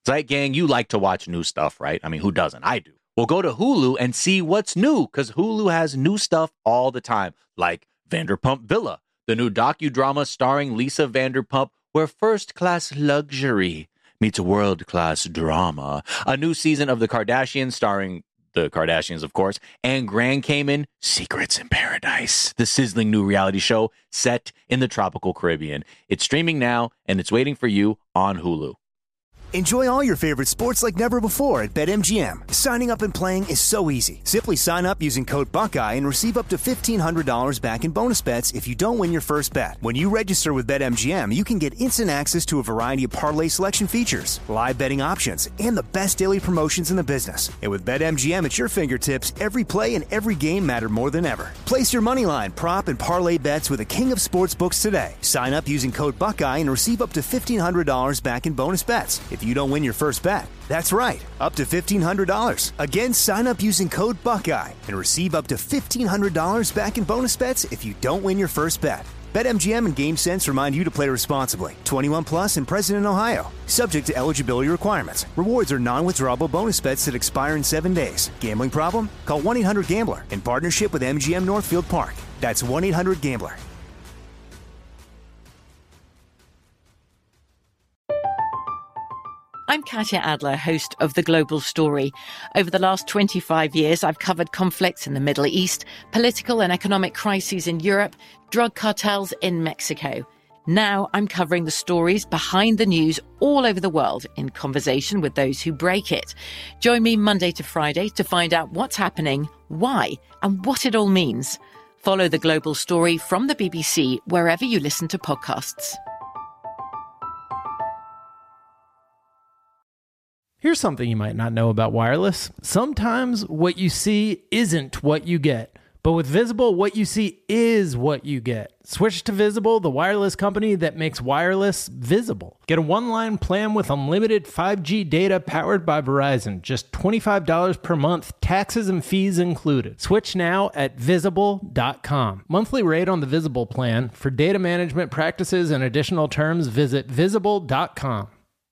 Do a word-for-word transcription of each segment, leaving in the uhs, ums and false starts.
Zeit Gang, you like to watch new stuff, right? I mean, who doesn't? I do. Well, go to Hulu and see what's new, because Hulu has new stuff all the time, like Vanderpump Villa, the new docudrama starring Lisa Vanderpump, where first-class luxury meets world-class drama. A new season of The Kardashians starring the Kardashians, of course, and Grand Cayman, Secrets in Paradise, the sizzling new reality show set in the tropical Caribbean. It's streaming now, and it's waiting for you on Hulu. Enjoy all your favorite sports like never before at BetMGM. Signing up and playing is so easy. Simply sign up using code Buckeye and receive up to fifteen hundred dollars back in bonus bets if you don't win your first bet. When you register with BetMGM, you can get instant access to a variety of parlay selection features, live betting options, and the best daily promotions in the business. And with BetMGM at your fingertips, every play and every game matter more than ever. Place your moneyline, prop, and parlay bets with the king of sportsbooks today. Sign up using code Buckeye and receive up to fifteen hundred dollars back in bonus bets if you don't win your first bet. That's right, up to fifteen hundred dollars. Again, sign up using code Buckeye and receive up to fifteen hundred dollars back in bonus bets if you don't win your first bet. BetMGM and GameSense remind you to play responsibly. twenty-one plus and present in Ohio. Subject to eligibility requirements. Rewards are non-withdrawable bonus bets that expire in seven days. Gambling problem? Call one eight hundred gambler in partnership with M G M Northfield Park. That's one eight hundred gambler. I'm Katya Adler, host of The Global Story. Over the last twenty-five years, I've covered conflicts in the Middle East, political and economic crises in Europe, drug cartels in Mexico. Now I'm covering the stories behind the news all over the world in conversation with those who break it. Join me Monday to Friday to find out what's happening, why, and what it all means. Follow The Global Story from the B B C wherever you listen to podcasts. Here's something you might not know about wireless. Sometimes what you see isn't what you get. But with Visible, what you see is what you get. Switch to Visible, the wireless company that makes wireless visible. Get a one-line plan with unlimited five G data powered by Verizon. Just twenty-five dollars per month, taxes and fees included. Switch now at visible dot com. Monthly rate on the Visible plan. For data management practices and additional terms, visit visible dot com.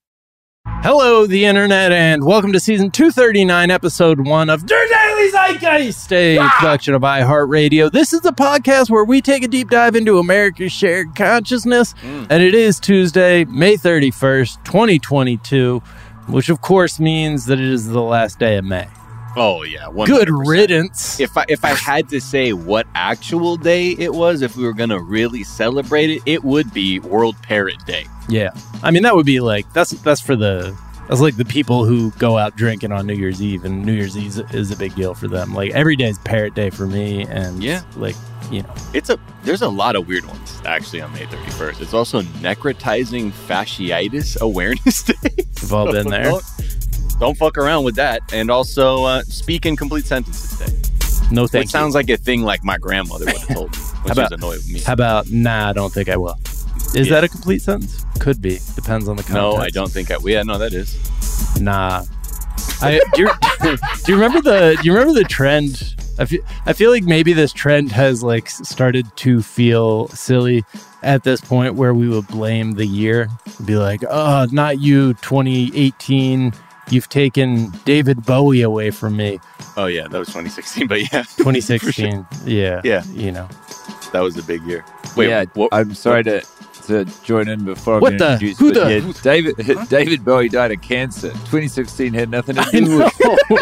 Hello, the internet, and welcome to season two thirty-nine, episode one of Der Daily Zeitgeist, a ah! production of iHeartRadio. This is a podcast where we take a deep dive into America's shared consciousness, mm. and it is Tuesday, May thirty-first, twenty twenty-two, which of course means that it is the last day of May. Oh, yeah. one hundred percent. Good riddance. If I if I had to say what actual day it was, if we were going to really celebrate it, it would be World Parrot Day. Yeah. I mean, that would be like, that's that's for the, that's like the people who go out drinking on New Year's Eve, and New Year's Eve is a big deal for them. Like, every day is Parrot Day for me, and yeah, like, you know. It's a, there's a lot of weird ones, actually, on May thirty-first. It's also Necrotizing Fasciitis Awareness Day. We've all been there. Don't fuck around with that. And also, uh, speak in complete sentences day. No thank Which sounds like a thing like my grandmother would have told me, which about, is annoying with me. How about, nah, I don't think I will. Is yeah. that a complete sentence? Could be. Depends on the context. No, I don't think I will. Yeah, no, that is. Nah. I, do, you, do you remember the, do you remember the trend? I feel, I feel like maybe this trend has like started to feel silly at this point, where we would blame the year. Be like, oh, not you, twenty eighteen. You've taken David Bowie away from me. Oh, yeah, that was twenty sixteen, but yeah. twenty sixteen, sure. yeah. Yeah. You know. That was a big year. Wait, yeah, what, I'm sorry what? to to join in before what I'm the? introduced. Who the? Yeah, David, huh? David Bowie died of cancer. twenty sixteen had nothing to do with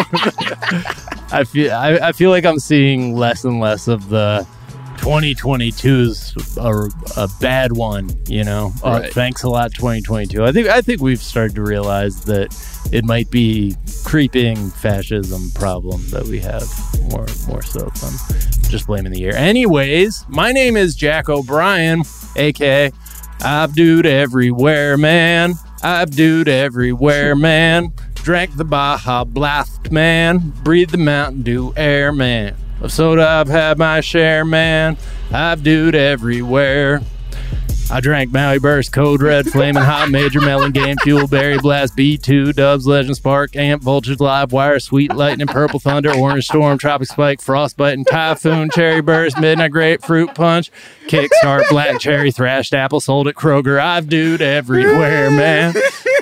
it. I feel, I, I feel like I'm seeing less and less of the twenty twenty-two's a, a bad one, you know. Right. Uh, thanks a lot, twenty twenty-two. I think I think we've started to realize that it might be creeping fascism problem that we have more more so than just blaming the year. Anyways, my name is Jack O'Brien, aka I've dude everywhere, man. I've dude everywhere, man. Drank the Baja Blast, man. Breathe the Mountain Dew air, man. Of soda I've had my share, man. I've dude everywhere. I drank Maui Burst, Code Red, Flamin' Hot, Major Melon, Game Fuel, Berry Blast, B two, Dubs, Legend Spark, Amp, Voltage, Live Wire, Sweet Lightning, Purple Thunder, Orange Storm, Tropic Spike, Frostbite, and Typhoon, Cherry Burst, Midnight Grapefruit Punch, Kickstart, Black Cherry, Thrashed Apple, sold at Kroger. I've dude everywhere, man.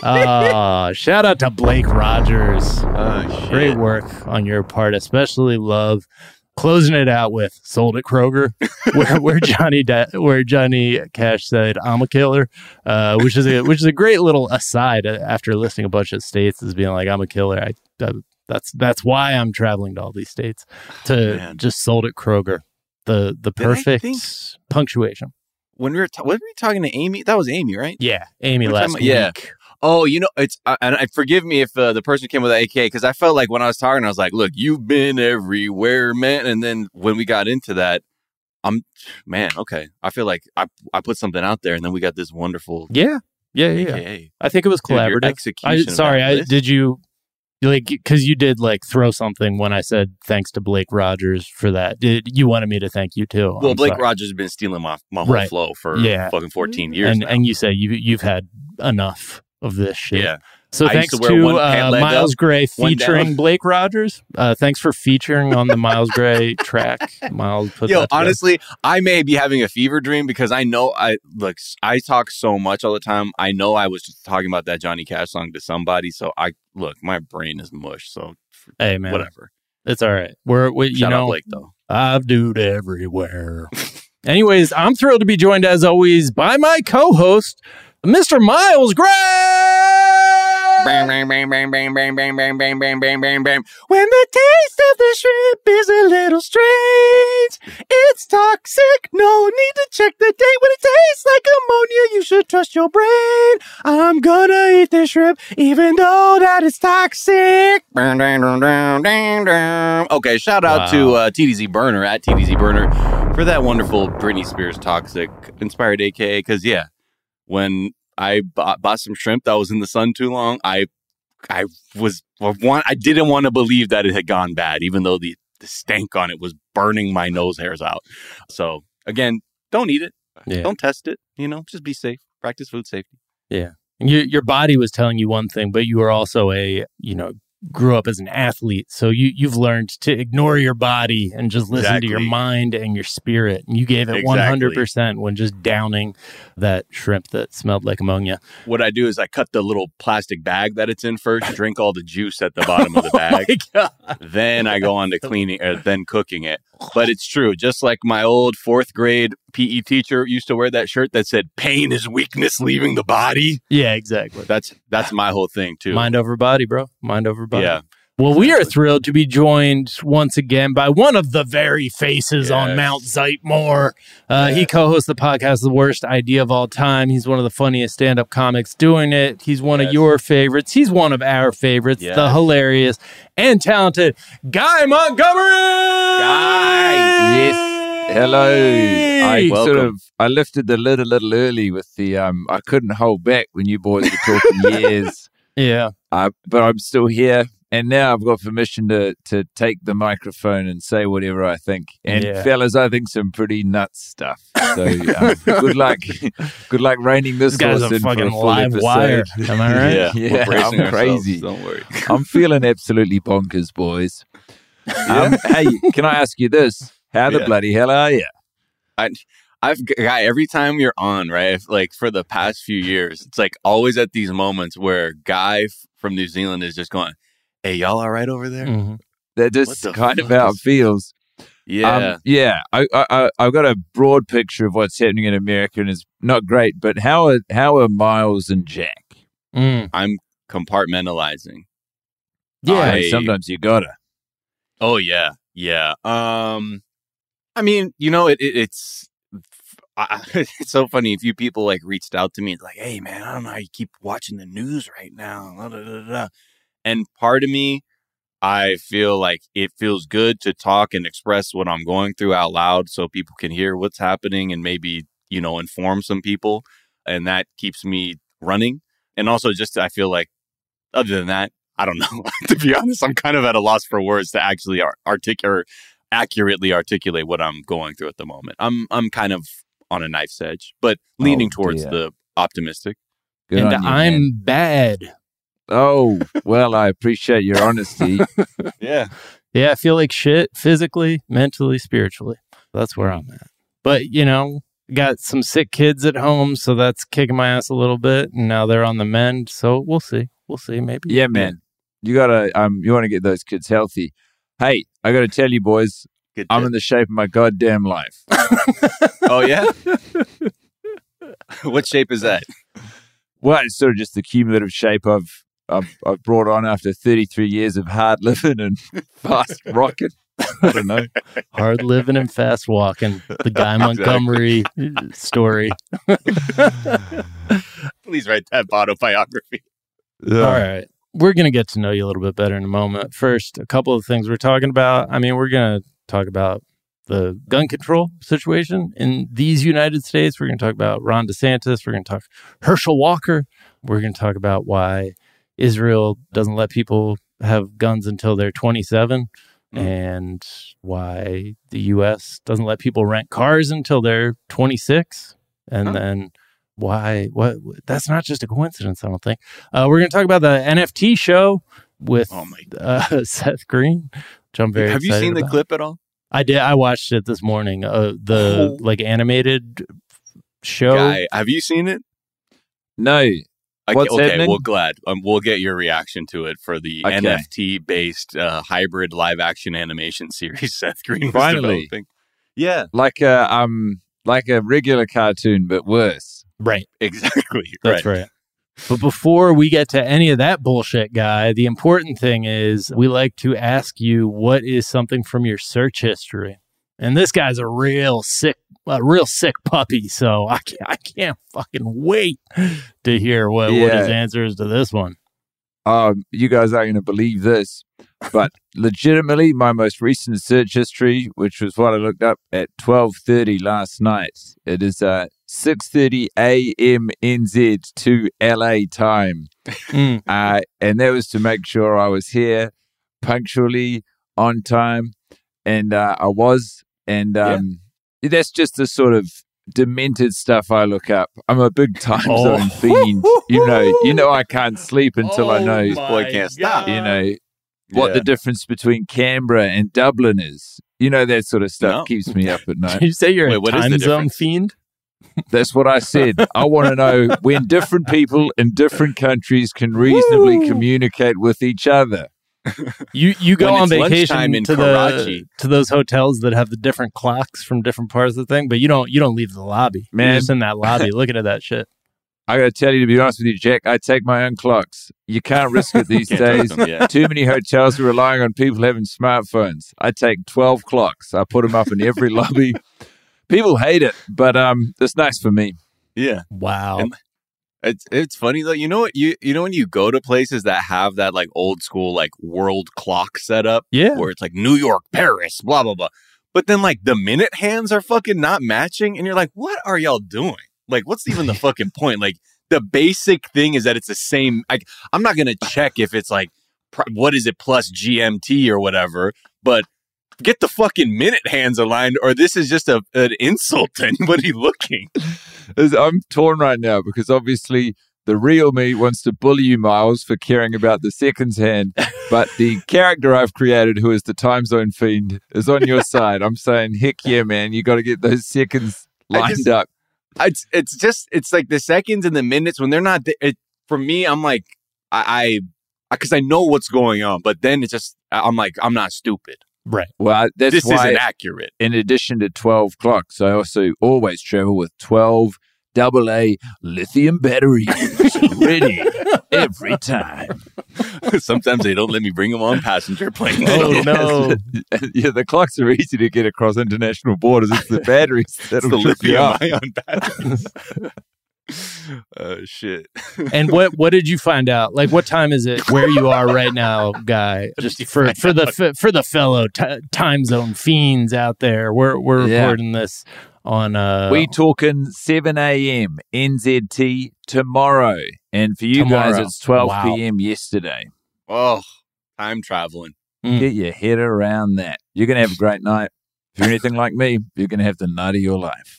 Uh, shout out to Blake Rogers. Oh, shit. Great work on your part, especially love closing it out with "Sold at Kroger," where, where Johnny da- where Johnny Cash said, "I'm a killer," uh, which is a which is a great little aside after listing a bunch of states as being like, "I'm a killer." I, I that's that's why I'm traveling to all these states to Man. just "Sold at Kroger," the the Did I perfect think- punctuation. When we were ta- when we were talking to Amy, that was Amy, right? Yeah, Amy We're last talking about- week. yeah. Oh, you know, it's uh, and I forgive me if uh, the person came with an A K because I felt like when I was talking, I was like, "Look, you've been everywhere, man." And then when we got into that, I'm, man, okay. I feel like I I put something out there, and then we got this wonderful Yeah, yeah, yeah. A K A. I think it was Dude, your collaborative. I, execution of sorry, that I list. did you like because you did like throw something when I said thanks to Blake Rogers for that. Did you wanted me to thank you too? Well, I'm Blake sorry. Rogers has been stealing my my whole Right. flow for Yeah. fucking fourteen years. and now. and you say you you've had enough of this shit. yeah, So I used thanks to to, wear one uh, pant leg Miles up, Gray one featuring down. Blake Rogers. Uh, thanks for featuring on the Miles Gray track. Miles put Yo, that together. honestly, I may be having a fever dream because I know I look. I talk so much all the time. I know I was just talking about that Johnny Cash song to somebody. So I look, my brain is mush. So Hey man, whatever. it's all right. We're we, you Shout know out Blake though. I've dude everywhere. Anyways, I'm thrilled to be joined as always by my co-host, Mister Miles Gray. Bang, bang, bang, bang, bang, bang, bang, bang, bang, bang, bang, bang, bang. When the taste of the shrimp is a little strange, it's toxic. No need to check the date. When it tastes like ammonia, you should trust your brain. I'm gonna eat the shrimp, even though that is toxic. Bang, bang, bang, bang, bang, bang. Okay, shout out Wow. to uh, T D Z Burner at T D Z Burner for that wonderful Britney Spears toxic inspired A K A. Because yeah, when I bought, bought some shrimp that was in the sun too long, I I was one. I didn't want to believe that it had gone bad, even though the, the stank on it was burning my nose hairs out. So again, don't eat it. Yeah. Don't test it. You know, just be safe. Practice food safety. Yeah. Your your body was telling you one thing, but you were also a, you know, grew up as an athlete. So you, you've learned to ignore your body and just listen to your Exactly. mind and your spirit. And you gave it Exactly. one hundred percent when just downing that shrimp that smelled like ammonia. What I do is I cut the little plastic bag that it's in first, drink all the juice at the bottom of the bag. Oh my God. Then I go on to cleaning, or then cooking it. But it's true. Just like my old fourth grade P E teacher used to wear that shirt that said, "Pain is weakness leaving the body." Yeah, exactly. That's that's my whole thing too. Mind over body, bro. Mind over body. Yeah. Well, we are thrilled to be joined once again by one of the very faces on Yes. Mount Zeitmore. Uh, He co-hosts the podcast, The Worst Idea of All Time. He's one of the funniest stand-up comics doing it. He's one of Yes. your favorites. He's one of our favorites, the Yes. hilarious and talented Guy Montgomery! Guy! Yes. Hello. I sort Welcome. of I lifted the lid a little early with the um I couldn't hold back when you boys were talking years. Yeah. Uh, but I'm still here. And now I've got permission to, to take the microphone and say whatever I think. And Yeah. fellas, I think some pretty nuts stuff. So um, good luck, good luck reining this This guy's horse a in for fucking a full live episode. wire. Am I right? Yeah, Yeah, we're bracing I'm ourselves, crazy. Don't worry. I'm feeling absolutely bonkers, boys. Um, hey, can I ask you this? How the Yeah. bloody hell are you? I, I've guy every time you're on, right? if- Like for the past few years, it's like always at these moments where Guy f- from New Zealand is just going, "Hey, y'all all right over there?" Mhm. That What just the kind of fuck how is- it feels. Yeah, Um, yeah. I, I, I, I've got a broad picture of what's happening in America, and it's not great. But how are how are Miles and Jack? Mm. I'm compartmentalizing. Yeah. I- Hey, sometimes you gotta. Oh yeah, yeah. Um, I mean, you know, it, it it's I, it's so funny. A few people like reached out to me, like, "Hey, man, I don't know how you keep watching the news right now." Da, da, da, da. And part of me, I feel like it feels good to talk and express what I'm going through out loud, so people can hear what's happening and maybe you know inform some people, and that keeps me running. And also, just I feel like, other than that, I don't know. To be honest, I'm kind of at a loss for words to actually ar- articulate, accurately articulate what I'm going through at the moment. I'm I'm kind of on a knife's edge, but leaning Oh, towards dear. the optimistic. Good and on you, I'm man. bad. Oh, well, I appreciate your honesty. Yeah, Yeah, I feel like shit physically, mentally, spiritually. That's where I'm at. But, you know, Got some sick kids at home, so that's kicking my ass a little bit. And now they're on the mend, so we'll see. We'll see, maybe. Yeah, man. You gotta, um, you want to get those kids healthy. Hey, I got to tell you, boys, Good I'm tip. in the shape of my goddamn life. Oh, yeah? What shape is that? Well, it's sort of just the cumulative shape I've, I've, I've brought on after thirty-three years of hard living and fast rocking. I don't know. Hard living and fast walking. The Guy Montgomery story. Please write that autobiography. Yeah. All right. We're going to get to know you a little bit better in a moment. First, a couple of things we're talking about. I mean, we're going to talk about the gun control situation in these United States. We're going to talk about Ron DeSantis. We're going to talk Herschel Walker. We're going to talk about why Israel doesn't let people have guns until they're twenty-seven. And why the U S doesn't let people rent cars until they're twenty-six. And Huh. then why, what, that's not just a coincidence, I don't think. Uh, we're going to talk about the N F T show with Oh, my uh, Seth Green, which I'm very Have you excited seen the about. clip at all? I did. I watched it this morning. Uh, the Oh. like animated show. Guy, have you seen it? No. Okay, What's okay happening? well, glad. Um, we'll get your reaction to it for the Okay. N F T-based uh, hybrid live-action animation series Seth Green was Finally. developing. Yeah, Like a, um, like a regular cartoon, but worse. Right. exactly. That's right. right. But before we get to any of that bullshit, Guy, the important thing is we like to ask you what is something from your search history. And this guy's a real sick, a real sick puppy. So I can't, I can't fucking wait to hear what, what Yeah. his answer is to this one. Um, you guys aren't going to believe this, but legitimately, my most recent search history, which was what I looked up at twelve thirty last night, it is uh, six thirty a.m. N Z to L A time. Mm. Uh, and that was to make sure I was here punctually, on time, and uh, I was. And um, that's just the sort of demented stuff I look up. I'm a big time Oh. zone fiend. You know, you know, I can't sleep until I know, my boy can't stop. you know, what Yeah. the difference between Canberra and Dublin is. You know, that sort of stuff No. keeps me up at night. Did you say you're Wait, a what is time the zone difference? fiend? That's what I said. I want to know when different people in different countries can reasonably Woo. communicate with each other. You you go When on it's vacation lunchtime in to Karachi. the to those hotels that have the different clocks from different parts of the thing, but you don't you don't leave the lobby. Man. You're just in that lobby looking at that shit. I got to tell you, to be honest with you, Jack, I take my own clocks. You can't risk it these Can't days. trust them, yeah. Too many hotels are relying on people having smartphones. I take twelve clocks. I put them up in every lobby. People hate it, but um, it's nice for me. Yeah. Wow. And- It's it's funny though. You know what you you know when you go to places that have that like old school like world clock setup Yeah. where it's like New York, Paris, blah blah blah. But then like the minute hands are fucking not matching and you're like, what are y'all doing? Like what's even the fucking point? Like the basic thing is that it's the same. Like I'm not going to check if it's like pr- what is it plus G M T or whatever, but get the fucking minute hands aligned or this is just a an insult to anybody looking. Is- I'm torn right now because obviously the real me wants to bully you, Miles, for caring about the seconds hand. But the character I've created, who is the time zone fiend, is on your side. I'm saying, heck yeah, man, you got to get those seconds I lined just- up. It's it's just it's like the seconds and the minutes when they're not th- it, for me. I'm like I because I, I know what's going on, but then it's just I'm like I'm not stupid. Right. Well, I- that's This why, isn't accurate. in addition to twelve clocks, I also always travel with twelve double A lithium batteries ready every time. Sometimes they don't let me bring them on passenger planes. Oh, no. Yeah, the clocks are easy to get across international borders. It's the batteries It's that'll the trip you lithium up. ion batteries. Oh shit! And what what did you find out? Like, what time is it where you are right now, Guy? Just for for the f- for the fellow t- time zone fiends out there, we're we're Yeah. recording this on uh We talking seven a.m. N Z T tomorrow. And for you guys, Tomorrow. it's twelve Wow. p.m. yesterday. Oh, time traveling. Mm. Get your head around that. You're going to have a great night. If you're anything like me, you're going to have the night of your life.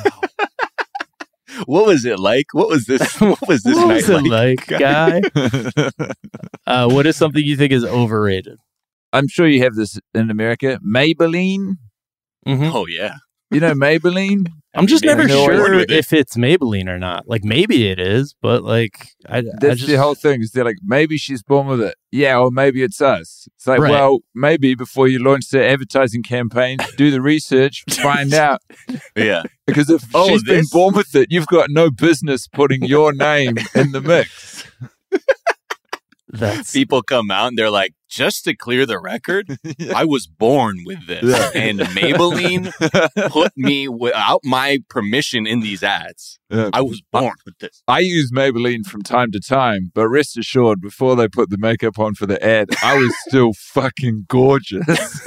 What was it like? What was this? What was this what night was it like? like, Guy? Uh, what is something you think is overrated? I'm sure you have this in America. Maybelline. Mm-hmm. Oh yeah, You know Maybelline? I'm just Maybe never they're sure born with it. if it's Maybelline or not. Like maybe it is, but like I, I That's just the whole thing. Is they're like, maybe she's born with it. Yeah, or maybe it's us. It's like, Right. well, maybe before you launch the advertising campaign, do the research, find out. Yeah. Because if Oh, she's been this? born with it, you've got no business putting your name in the mix. that's People come out and they're like, just to clear the record, I was born with this. Yeah. And Maybelline put me without my permission in these ads. Yeah. I was born with this. I use Maybelline from time to time, but rest assured, before they put the makeup on for the ad, I was still fucking gorgeous.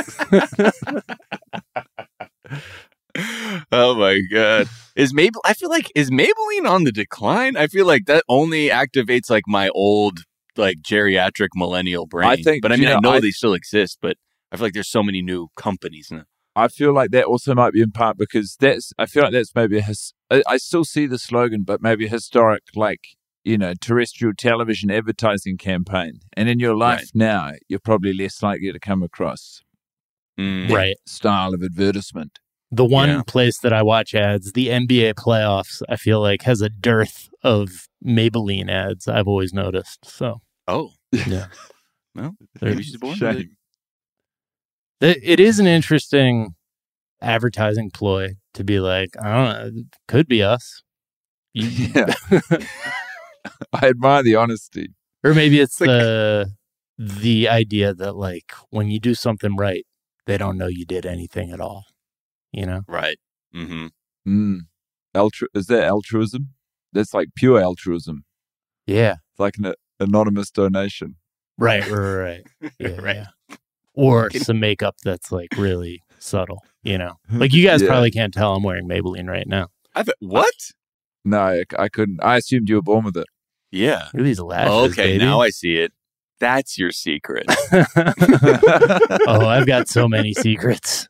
Oh my god. Is Maybelline I feel like is Maybelline on the decline? I feel like that only activates like my old like geriatric millennial brain. I think- but I you mean know, I know I- they still exist, but I feel like there's so many new companies now. I feel like that also might be in part because that's, I feel like that's maybe a, his, I, I still see the slogan, but maybe a historic, like, you know, terrestrial television advertising campaign. And in your life Right. now, you're probably less likely to come across Mm. that right. style of advertisement. The one Yeah. place that I watch ads, the N B A playoffs, I feel like has a dearth of Maybelline ads. I've always noticed. So Oh. yeah, Well, There- maybe she's born with it. Shame. it, it is an interesting advertising ploy to be like, I don't know, it could be us. You- Yeah. I admire the honesty. Or maybe it's Like- the the idea that like when you do something right, they don't know you did anything at all. You know? Right. Mm-hmm. Mm. Altru- is that altruism? That's like pure altruism. Yeah. It's like an a- anonymous donation. Right, right, right. Yeah, Right. yeah. Or some makeup that's like really subtle, you know? Like you guys Yeah. probably can't tell I'm wearing Maybelline right now. I th- what? No, I, I couldn't. I assumed you were born with it. Yeah. Look at these lashes. Okay, baby. now I see it. That's your secret. Oh, I've got so many secrets.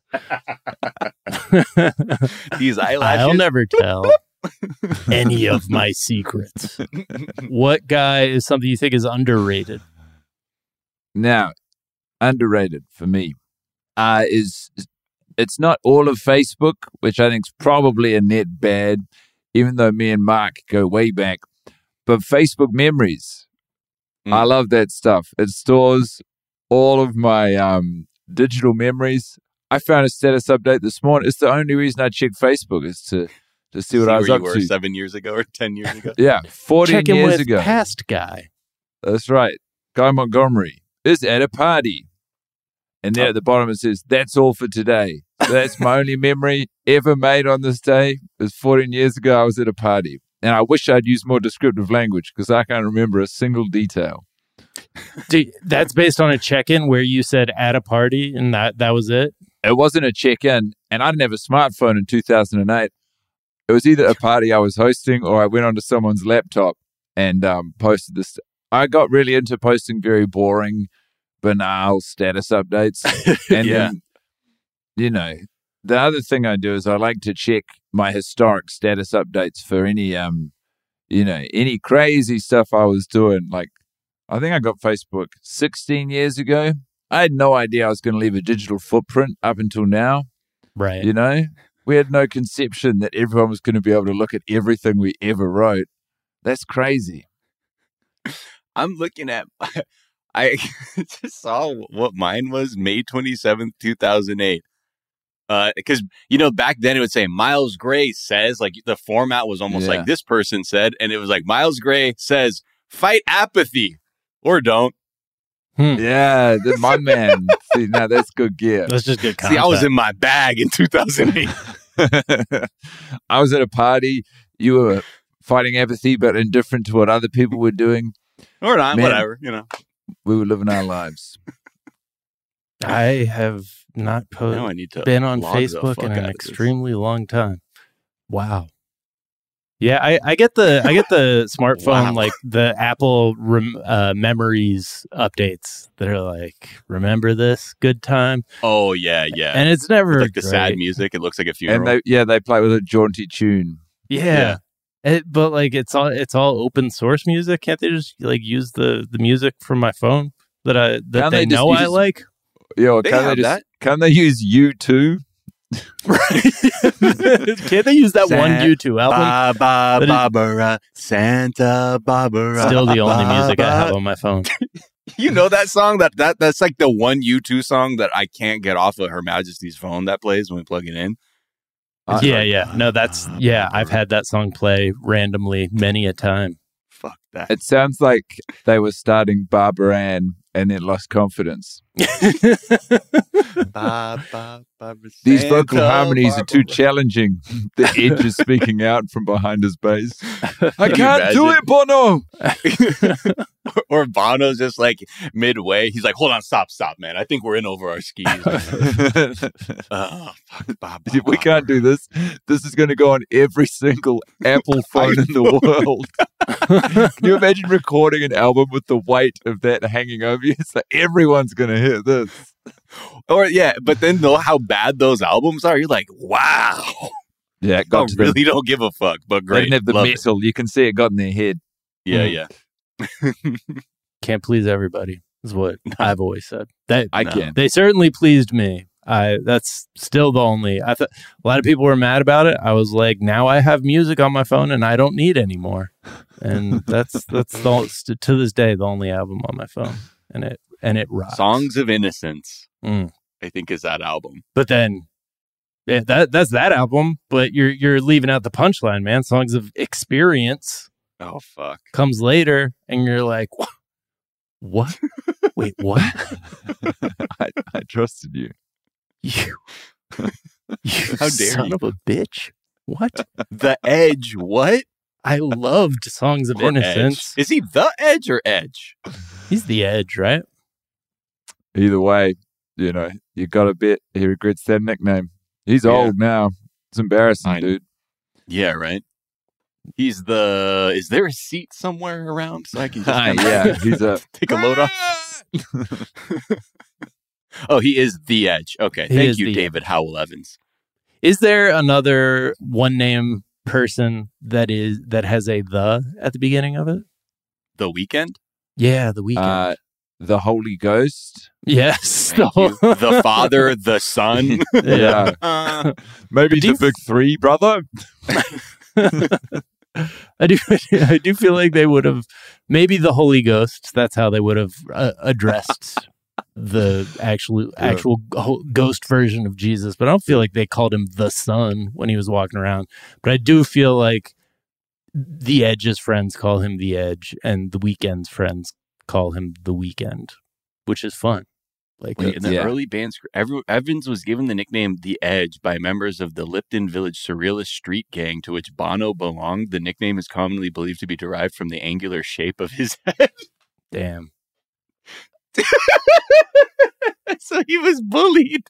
These eyelashes. I'll never tell any of my secrets. What guy is something you think is underrated? Now, underrated for me uh, is it's not all of Facebook, which I think is probably a net bad, even though me and Mark go way back. But Facebook Memories, Mm. I love that stuff. It stores all of my um, digital memories. I found a status update this morning. It's the only reason I check Facebook is to to see what See I was where up you were to. seven years ago or ten years ago. Yeah, fourteen Check in years with ago. past guy. That's right. Guy Montgomery is at a party. And there at the bottom it says, that's all for today. So that's my only memory ever made on this day. It was fourteen years ago. I was at a party. And I wish I'd used more descriptive language because I can't remember a single detail. Dude, that's based on a check-in where you said at a party and that that was it. It wasn't a check-in. And I didn't have a smartphone in two thousand eight. It was either a party I was hosting or I went onto someone's laptop and um, posted this. I got really into posting very boring, banal status updates. And Yeah. then, you know, the other thing I do is I like to check my historic status updates for any, um, you know, any crazy stuff I was doing. Like, I think I got Facebook sixteen years ago. I had no idea I was going to leave a digital footprint up until now. Right. You know, we had no conception that everyone was going to be able to look at everything we ever wrote. That's crazy. I'm looking at. I just saw what mine was May twenty-seventh, two thousand eight. Because, you know, back then it would say Miles Gray says, like the format was almost Yeah. like this person said. And it was like Miles Gray says, fight apathy or don't. Hmm. Yeah, th- my man. See, now that's good gear. That's just good See, content. I was in my bag in two thousand eight. I was at a party. You were fighting apathy, but indifferent to what other people were doing. Or not, Man. whatever, you know. We were living our lives. I have not po- Now I need to been on log the Facebook fuck in out an of this. extremely long time. Wow. Yeah, I, I get the I get the smartphone Wow. like the Apple rem, uh, memories updates that are like, remember this good time, Oh, yeah, yeah. and it's never With, like the sad great. music. It looks like a funeral. And they, yeah, they play with a jaunty tune. Yeah, Yeah. It, but like it's all it's all open source music. Can't they just like use the the music from my phone that I that Can't they, they just know I use- like? Yeah, or They can have they just that. can they use U two Can't they use that San- one U two album? Ba, ba, That is- Barbara, Santa Barbara. Still the only music I have Ba, on my phone. You know that song? That that that's like the one U two song that I can't get off of Her Majesty's phone that plays when we plug it in. It's yeah, like, yeah. No, that's yeah. I've had that song play randomly many a time. Fuck that. It sounds like they were starting Barbara Ann and then lost confidence. Ba, ba, Barbara, These Santa vocal harmonies are too Barbara. challenging. The Edge is speaking out from behind his bass. I you can't do imagine? it, Bono. Or Bono's just like midway. He's like, hold on, stop, stop, man. I think we're in over our skis. oh, fuck, ba, ba, If we can't do this, this is going to go on every single Apple phone in the world. Can you imagine recording an album with the weight of that hanging over you? It's like everyone's going to hear this. Or yeah, but then know how bad those albums are. You're like, wow. Yeah, it I got to them. really don't give a fuck, but They great. didn't have the Love it. metal. You can see it got in their head. Yeah, Mm. yeah. Can't please everybody is what I've always said. They, I No. can. They certainly pleased me. I that's still the only. I thought a lot of people were mad about it. I was like, now I have music on my phone and I don't need any more. And that's that's the, to this day the only album on my phone, and it and it rocks. Songs of Innocence, Mm. I think, is that album. But then yeah, that that's that album. But you're you're leaving out the punchline, man. Songs of Experience Oh, fuck. comes later, and you're like, what? What? Wait, what? I, I trusted you. You, you How dare son you. of a bitch! What? The Edge, what? I loved Songs of Or Innocence. Edge. Is he the Edge or Edge? He's the Edge, right? Either way, you know, you got to bet he regrets that nickname. He's Yeah. old now. It's embarrassing, I know. dude. Yeah, right. He's the. Is there a seat somewhere around so I can just Ah, kinda yeah, he's a take a load off? Oh, he is the Edge. Okay, He thank is you, the David Howell Evans. Is there another one name person that is that has a the at the beginning of it? The Weekend. Yeah, the weekend. uh, the Holy Ghost. yes. Thank you. The Father, the Son. Yeah. Uh, Maybe Do the you- big three, brother. I do. I do feel like they would have maybe the Holy Ghost. That's how they would have uh, addressed the actual actual go- ghost version of Jesus. But I don't feel like they called him the Son when he was walking around. But I do feel like the Edge's friends call him the Edge, and the Weekend's friends call him the Weekend, which is fun. Like Wait, in the Yeah. early band, sc- every, Evans was given the nickname The Edge by members of the Lipton Village Surrealist Street Gang, to which Bono belonged. The nickname is commonly believed to be derived from the angular shape of his head. damn. So he was bullied.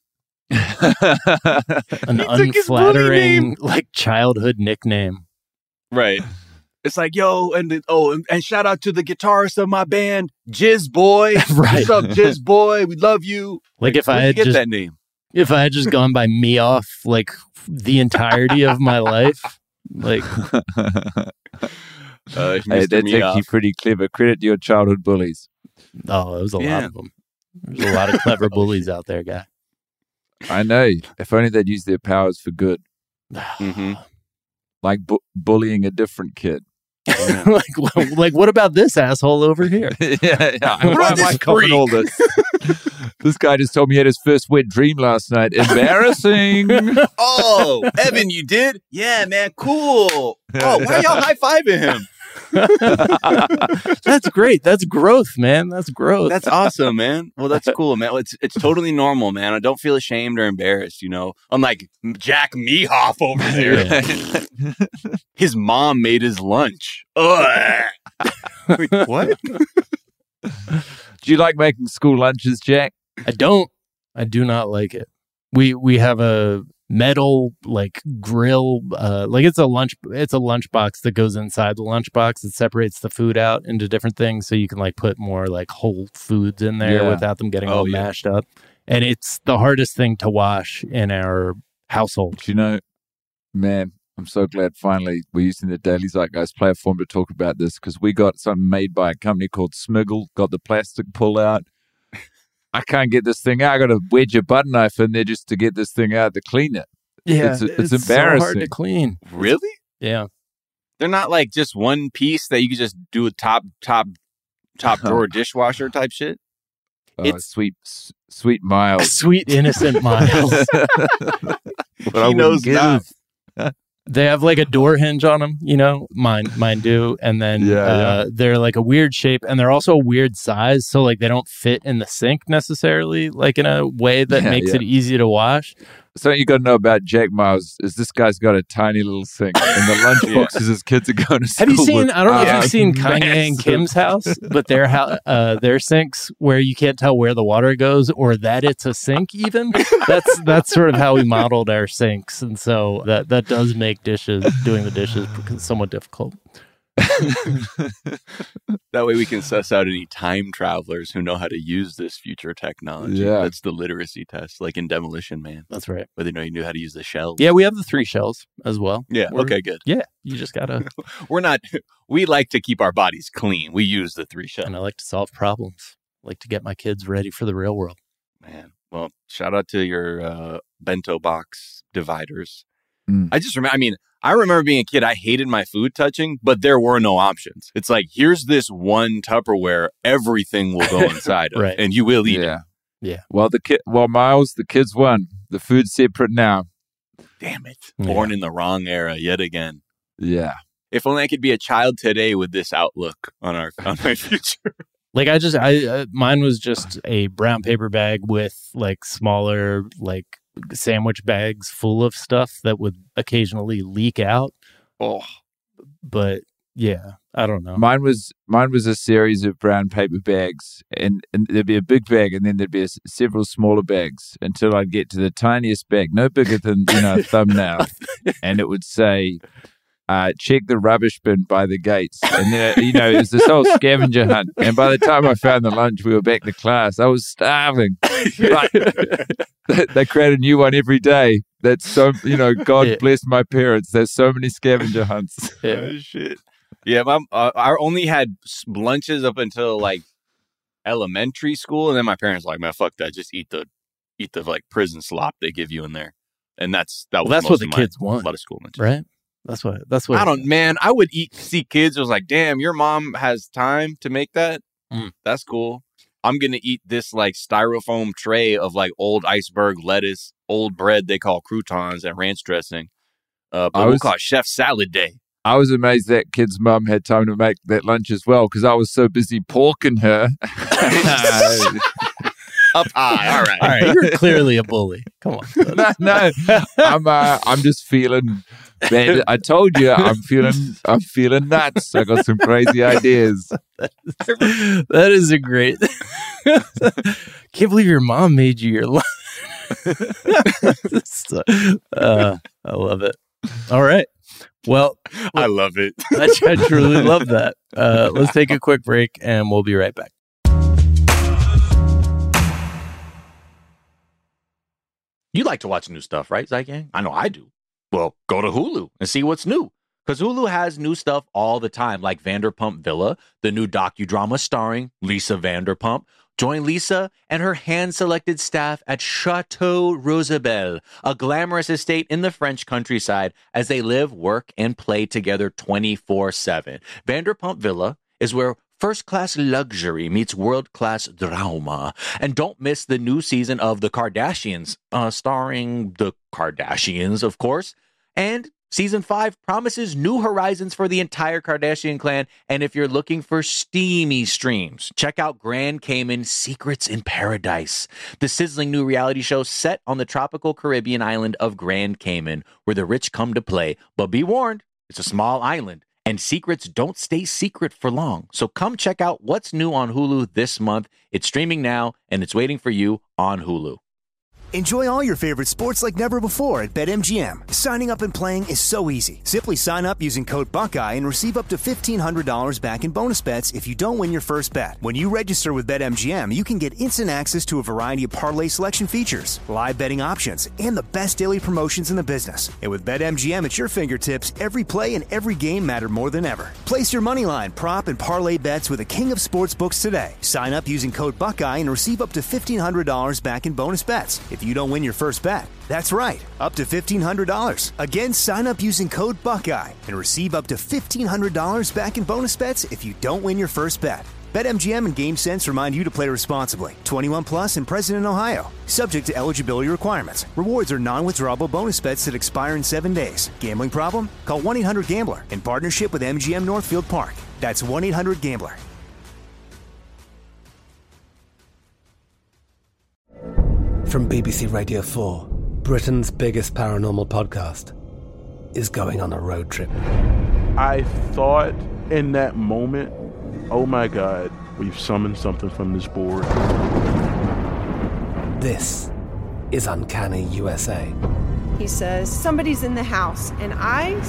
An He took his bully unflattering name. like childhood nickname. Right. It's like, yo, and the, oh, and, and shout out to the guitarist of my band, Jizz Boy. Right. What's up, Jizz Boy? We love you. Like if I Where'd you had get just that name? if I had just gone by me off like the entirety of my life, like Uh, Hey, Mister that's actually pretty clever. Credit to your childhood bullies. oh, it was a lot Yeah. of them. There's a lot of clever bullies out there, guy. I know. If only they'd use their powers for good, Mm-hmm. like bu- bullying a different kid. like, well, like what about this asshole over here? yeah, yeah. What Why about am I this covering freak? all this? This guy just told me he had his first wet dream last night. Embarrassing. Oh, Evan, you did? Yeah, man, cool. Oh, why are y'all high fiving him? That's great. That's growth, man. That's growth. That's awesome, man. Well, that's cool, man. It's it's totally normal, man. I don't feel ashamed or embarrassed, you know. Unlike Jack Mehoff over there. His mom made his lunch. Ugh. Like, what? Do you like making school lunches, Jack? I don't. I do not like it. We we have a metal like grill, uh, like it's a lunch. It's a lunchbox that goes inside the lunchbox. It separates the food out into different things, so you can like put more like whole foods in there Yeah. without them getting Oh, all yeah. mashed up. And it's the hardest thing to wash in our household. Do you know, man, I'm so glad finally we're using the Daily Zeitgeist platform to talk about this, because we got something made by a company called Smiggle, got the plastic pull out. I can't get this thing out. I got to wedge a butter knife in there just to get this thing out to clean it. Yeah, it's, it's, it's embarrassing. so hard to clean. Really? Yeah. They're not like just one piece that you could just do a top, top, top drawer dishwasher type shit. Oh, It's- sweet, s- sweet Miles. Sweet, innocent Miles. But I He knows wouldn't get not. it. They have like a door hinge on them, you know, mine, mine do. And then Yeah, uh, they're like a weird shape and they're also a weird size. So like they don't fit in the sink necessarily, like in a way that Yeah, makes yeah. it easy to wash. Something you got to know about Jack Miles is this guy's got a tiny little sink and the lunchboxes his kids are going to school Have you seen, with I don't know are if you've seen Kanye and massive. Kim's house, but their, hou- uh, their sinks where you can't tell where the water goes or that it's a sink even. That's that's sort of how we modeled our sinks. And so that, that does make dishes, doing the dishes somewhat difficult. That way we can suss out any time travelers who know how to use this future technology. Yeah. That's the literacy test, like in Demolition Man, That's right. where they know you knew how to use the shells. Yeah, we have the three shells as well. Yeah. We're- Okay, good. Yeah, you just gotta, We're not, we like to keep our bodies clean. We use the three shells. and I like to solve problems. I like to get my kids ready for the real world. Man. Well, shout out to your uh, bento box dividers. Mm. I just remember, I mean, I remember being a kid, I hated my food touching, but there were no options. It's like, here's this one Tupperware, everything will go inside of, Right. and you will eat it. Yeah. Yeah. Well, the kid, well, Miles, the kids won. The food's separate now. Damn it. Yeah. Born in the wrong era yet again. Yeah. If only I could be a child today with this outlook on our on my future. Like I just, I uh, mine was just a brown paper bag with like smaller like sandwich bags full of stuff that would occasionally leak out. Oh, But yeah, I don't know. Mine was mine was a series of brown paper bags, and, and there'd be a big bag, and then there'd be a s several smaller bags until I'd get to the tiniest bag, no bigger than you know a thumbnail, and it would say, uh, "Check the rubbish bin by the gates." And then you know it was this whole scavenger hunt. And by the time I found the lunch, we were back to class. I was starving. But they, they create a new one every day. That's so you know. God Yeah. bless my parents. There's so many scavenger hunts. Yeah. oh, shit. Yeah, my, uh, I only had s- lunches up until like elementary school, and then my parents were like, man, fuck that. Just eat the eat the like prison slop they give you in there, and that's that Well, was that's most what the of my- kids want, A lot of school lunches. right? That's what. That's what. I don't, man. I would eat see kids. It was like, damn, your mom has time to make that. Mm. That's cool. I'm gonna eat this like styrofoam tray of like old iceberg lettuce, old bread they call croutons and ranch dressing. Uh, but I we'll was- call it Chef Salad Day. I was amazed that kid's mum had time to make that lunch as well because I was so busy porking her. Up high. All right. All right, you're clearly a bully. Come on. no, no, I'm uh, I'm just feeling bad. I told you I'm feeling I'm feeling nuts. I got some crazy ideas. That is a great. Can't believe your mom made you your lunch. So, uh, I love it. All right. Well, I love it. I, I truly love that. Uh, let's take a quick break and we'll be right back. You like to watch new stuff, right, Zygang? I know I do. Well, go to Hulu and see what's new. Because Hulu has new stuff all the time, like Vanderpump Villa, the new docudrama starring Lisa Vanderpump. Join Lisa and her hand-selected staff at Chateau Rosabelle, a glamorous estate in the French countryside, as they live, work, and play together twenty-four seven. Vanderpump Villa is where first-class luxury meets world-class drama. And don't miss the new season of The Kardashians, uh, starring the Kardashians, of course. And Season five promises new horizons for the entire Kardashian clan, and if you're looking for steamy streams, check out Grand Cayman Secrets in Paradise, the sizzling new reality show set on the tropical Caribbean island of Grand Cayman, where the rich come to play. But be warned, it's a small island, and secrets don't stay secret for long. So come check out what's new on Hulu this month. It's streaming now, and it's waiting for you on Hulu. Enjoy all your favorite sports like never before at BetMGM. Signing up and playing is so easy. Simply sign up using code Buckeye and receive up to fifteen hundred dollars back in bonus bets if you don't win your first bet. When you register with BetMGM, you can get instant access to a variety of parlay selection features, live betting options, and the best daily promotions in the business. And with BetMGM at your fingertips, every play and every game matter more than ever. Place your moneyline, prop, and parlay bets with the king of sportsbooks today. Sign up using code Buckeye and receive up to fifteen hundred dollars back in bonus bets if you don't win your first bet. That's right, up to fifteen hundred dollars. Again, sign up using code Buckeye and receive up to fifteen hundred dollars back in bonus bets if you don't win your first bet. BetMGM and GameSense remind you to play responsibly. twenty-one plus and present in Ohio. Subject to eligibility requirements. Rewards are non-withdrawable bonus bets that expire in seven days. Gambling problem? Call one eight hundred gambler in partnership with M G M Northfield Park. That's one eight hundred gambler. From B B C Radio four, Britain's biggest paranormal podcast is going on a road trip. I thought in that moment, oh my God, we've summoned something from this board. This is Uncanny U S A. He says, somebody's in the house, and I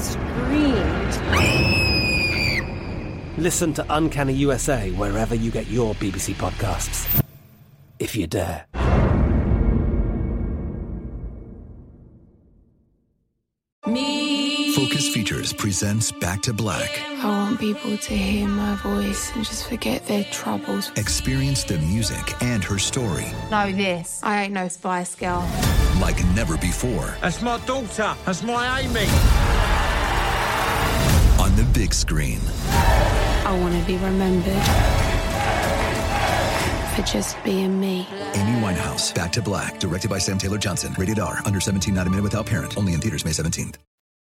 screamed. Listen to Uncanny U S A wherever you get your B B C podcasts, if you dare. Focus Features presents Back to Black. I want people to hear my voice and just forget their troubles. Experience the music and her story. Know this, I ain't no Spice Girl. Like never before. That's my daughter. That's my Amy. On the big screen. I want to be remembered for just being me. Amy Winehouse, Back to Black. Directed by Sam Taylor Johnson. Rated R. Under seventeen, not a minute without parent. Only in theaters May seventeenth.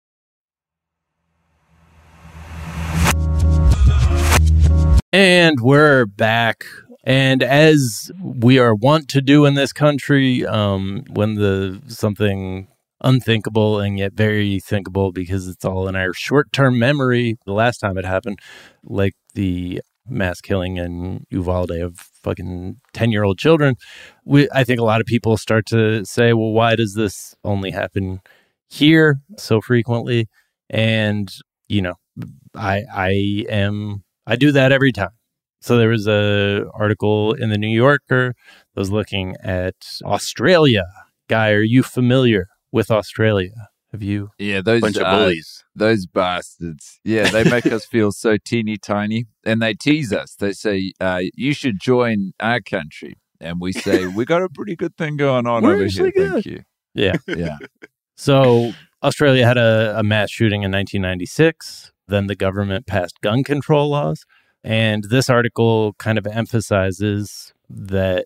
And we're back. And as we are wont to do in this country, um, when the something unthinkable and yet very thinkable, because it's all in our short-term memory, the last time it happened, like the mass killing in Uvalde of fucking ten-year-old children, we, I think a lot of people start to say, well, why does this only happen here so frequently? And, you know, I I am... I do that every time. So there was a article in the New Yorker that was looking at Australia. Guy, are you familiar with Australia? Have you? Yeah, those bunch uh, of bullies. Those bastards. Yeah, they make us feel so teeny tiny, and they tease us. They say, uh, "You should join our country," and we say, "We got a pretty good thing going on We're over here." good. Thank you. Yeah, yeah. So Australia had a, a mass shooting in nineteen ninety-six. Then the government passed gun control laws. And this article kind of emphasizes that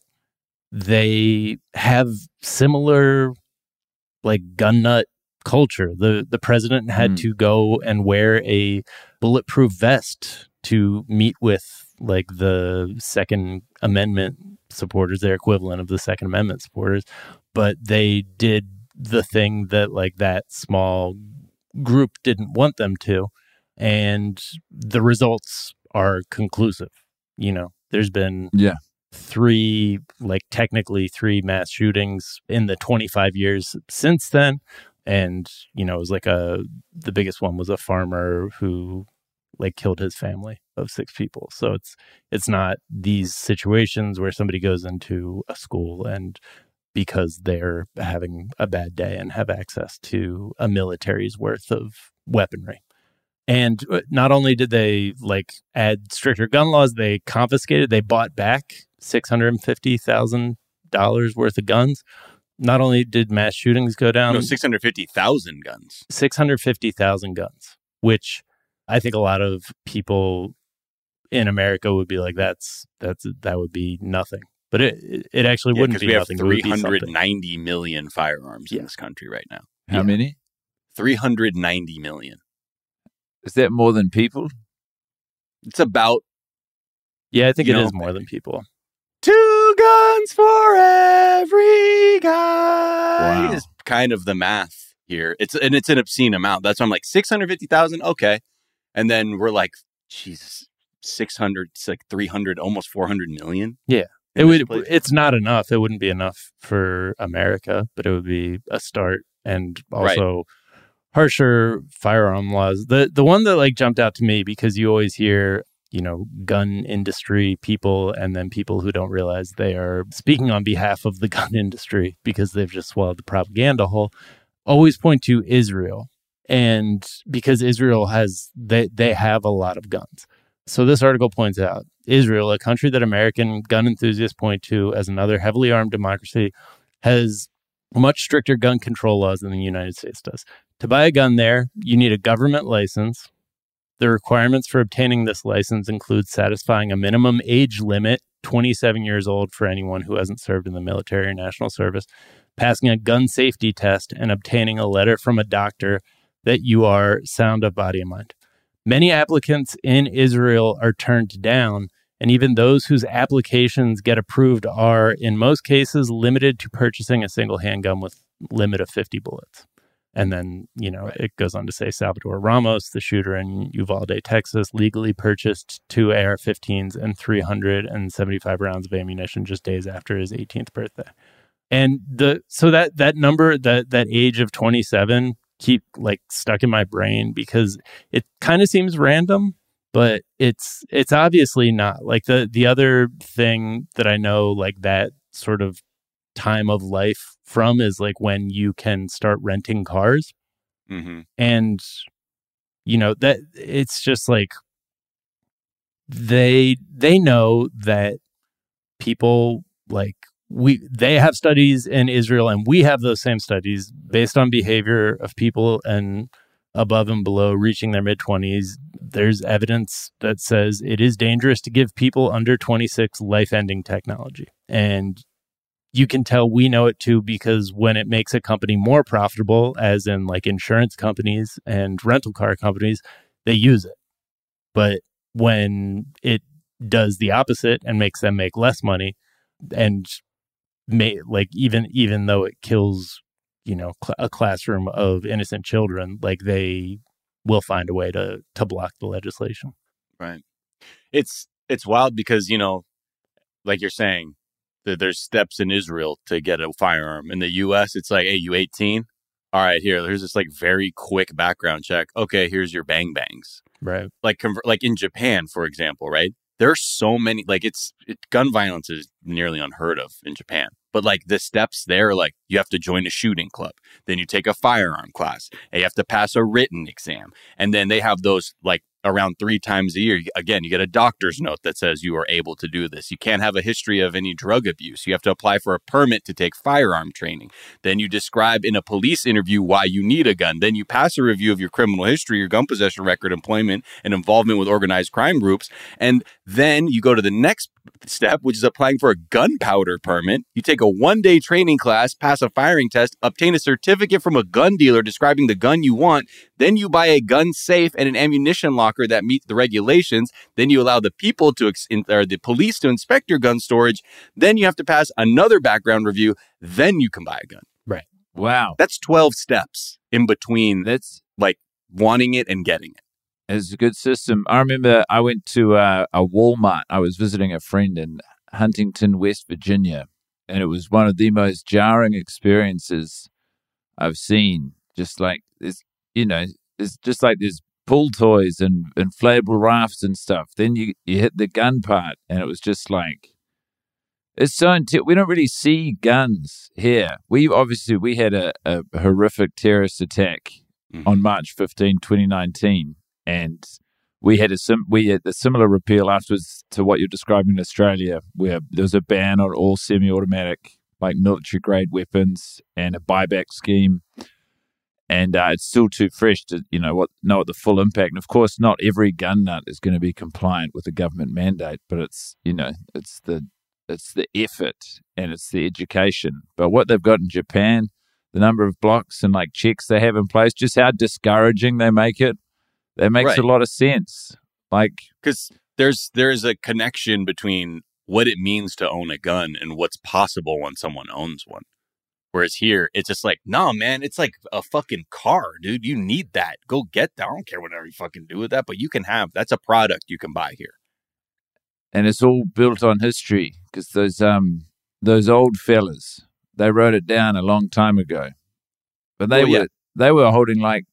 they have similar, like, gun nut culture. The the president had mm. to go and wear a bulletproof vest to meet with, like, the Second Amendment supporters, their equivalent of the Second Amendment supporters. But they did the thing that, like, that small group didn't want them to. And the results are conclusive. You know, there's been yeah. three, like technically three mass shootings in the twenty-five years since then. And, you know, it was like a, the biggest one was a farmer who like killed his family of six people. So it's, it's not these situations where somebody goes into a school and because they're having a bad day and have access to a military's worth of weaponry. And not only did they like add stricter gun laws, they confiscated, they bought back six hundred fifty thousand dollars worth of guns. Not only did mass shootings go down. No, six hundred fifty thousand guns. six hundred fifty thousand guns, which I think a lot of people in America would be like, that's, that's, that would be nothing. But it it actually yeah, wouldn't be we nothing. We have three hundred ninety million firearms yeah. in this country right now. How yeah. many? three hundred ninety million. Is that more than people? It's about... Yeah, I think it know, is more than people. Two guns for every guy. Wow. Is kind of the math here. It's and it's an obscene amount. That's why I'm like, six hundred fifty thousand? Okay. And then we're like, Jesus, six hundred, it's like three hundred, almost four hundred million? Yeah. It would. Place? It's not enough. It wouldn't be enough for America, but it would be a start. And also right. harsher firearm laws. The the one that like jumped out to me, because you always hear, you know, gun industry people and then people who don't realize they are speaking on behalf of the gun industry because they've just swallowed the propaganda whole, always point to Israel. And because Israel has, they, they have a lot of guns. So this article points out Israel, a country that American gun enthusiasts point to as another heavily armed democracy, has much stricter gun control laws than the United States does. To buy a gun there, you need a government license. The requirements for obtaining this license include satisfying a minimum age limit, twenty-seven years old for anyone who hasn't served in the military or national service, passing a gun safety test, and obtaining a letter from a doctor that you are sound of body and mind. Many applicants in Israel are turned down, and even those whose applications get approved are, in most cases, limited to purchasing a single handgun with limit of fifty bullets. And then, you know, right. it goes on to say Salvador Ramos, the shooter in Uvalde, Texas, legally purchased two A R fifteens and three hundred seventy-five rounds of ammunition just days after his eighteenth birthday. And the so that that number, that that age of twenty-seven, keep like stuck in my brain because it kind of seems random, but it's it's obviously not. Like the the other thing that I know, like that sort of time of life from is like when you can start renting cars. Mm-hmm. And you know that it's just like they they know that people like we they have studies in Israel, and we have those same studies based on behavior of people and above and below reaching their mid-twenties. There's evidence that says it is dangerous to give people under twenty-six life-ending technology. And you can tell we know it too, because when it makes a company more profitable, as in like insurance companies and rental car companies, they use it. But when it does the opposite and makes them make less money, and may, like even even though it kills, you know, cl- a classroom of innocent children, like they will find a way to to block the legislation. Right. It's it's wild because, you know, like you're saying, there's steps in Israel to get a firearm. In the U S, it's like, hey, you eighteen? All right, here, there's this like very quick background check. Okay, here's your bang bangs. Right. Like, conver- like in Japan, for example, right? There are so many, like it's, it, gun violence is nearly unheard of in Japan. But like the steps there, like you have to join a shooting club. Then you take a firearm class and you have to pass a written exam. And then they have those like around three times a year. Again, you get a doctor's note that says you are able to do this. You can't have a history of any drug abuse. You have to apply for a permit to take firearm training. Then you describe in a police interview why you need a gun. Then you pass a review of your criminal history, your gun possession record, employment, and involvement with organized crime groups. And then you go to the next step, which is applying for a gunpowder permit. You take a one-day training class, pass a firing test, obtain a certificate from a gun dealer describing the gun you want. Then you buy a gun safe and an ammunition locker that meet the regulations. Then you allow the people to, ex- or the police to inspect your gun storage. Then you have to pass another background review. Then you can buy a gun. Right. Wow. That's twelve steps in between. That's like wanting it and getting it. It's a good system. I remember I went to uh, a Walmart. I was visiting a friend in Huntington, West Virginia, and it was one of the most jarring experiences I've seen. Just like this, you know, it's just like there's pull toys and inflatable rafts and stuff. Then you, you hit the gun part, and it was just like, it's so intense. We don't really see guns here. We obviously, we had a, a horrific terrorist attack mm-hmm. on March fifteenth, twenty nineteen. And we had a sim- we had a similar repeal afterwards to what you're describing in Australia, where there was a ban on all semi-automatic, like military-grade weapons, and a buyback scheme. And uh, it's still too fresh to, you know, what know what the full impact. And of course, not every gun nut is going to be compliant with the government mandate, but it's, you know, it's the it's the effort and it's the education. But what they've got in Japan, the number of blocks and like checks they have in place, just how discouraging they make it. That makes right. a lot of sense. Like, because there's there's a connection between what it means to own a gun and what's possible when someone owns one. Whereas here, it's just like, no, man, it's like a fucking car, dude. You need that. Go get that. I don't care whatever you fucking do with that, but you can have. That's a product you can buy here. and it's all built on history because those um those old fellas, they wrote it down a long time ago, but they Well, were yeah. they were holding like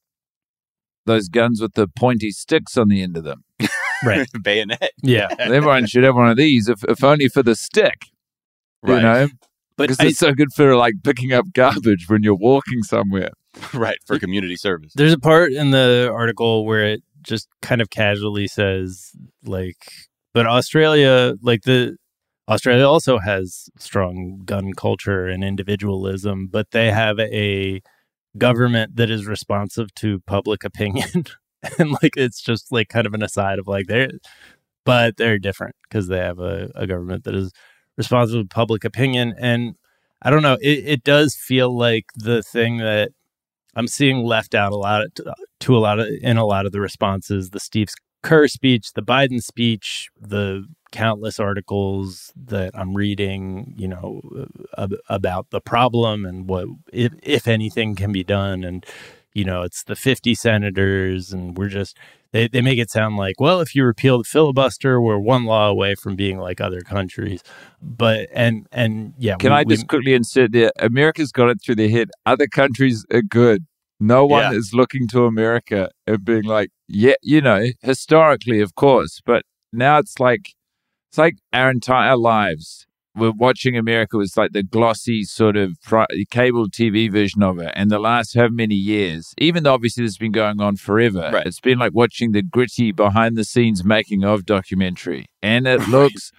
those guns with the pointy sticks on the end of them. Right. Bayonet. Yeah. Everyone should have one of these, if if only for the stick, you Right. know, But because I- it's so good for like picking up garbage when you're walking somewhere. Right, for community service. There's a part in the article where it just kind of casually says, like, but Australia, like the Australia also has strong gun culture and individualism, but they have a government that is responsive to public opinion. And like, it's just like kind of an aside of like, they're, but they're different because they have a, a government that is responsive to public opinion. And I don't know, it, it does feel like the thing that I'm seeing left out a lot of, to a lot of in a lot of the responses, the Steve Kerr speech, the Biden speech, the countless articles that I'm reading, you know, ab- about the problem and what, if, if anything can be done. And, you know, it's the fifty senators and we're just, they, they make it sound like, well, if you repeal the filibuster, we're one law away from being like other countries. But, and, and yeah. Can we, I just we, quickly insert there? America's got it through their head. Other countries are good. No one Yeah. is looking to America and being like, yeah, you know, historically, of course. But now it's like, it's like our entire lives. We're watching America was like the glossy sort of pri- cable T V version of it. And the last how many years, even though obviously this has been going on forever, Right. it's been like watching the gritty behind the scenes making of documentary. And it looks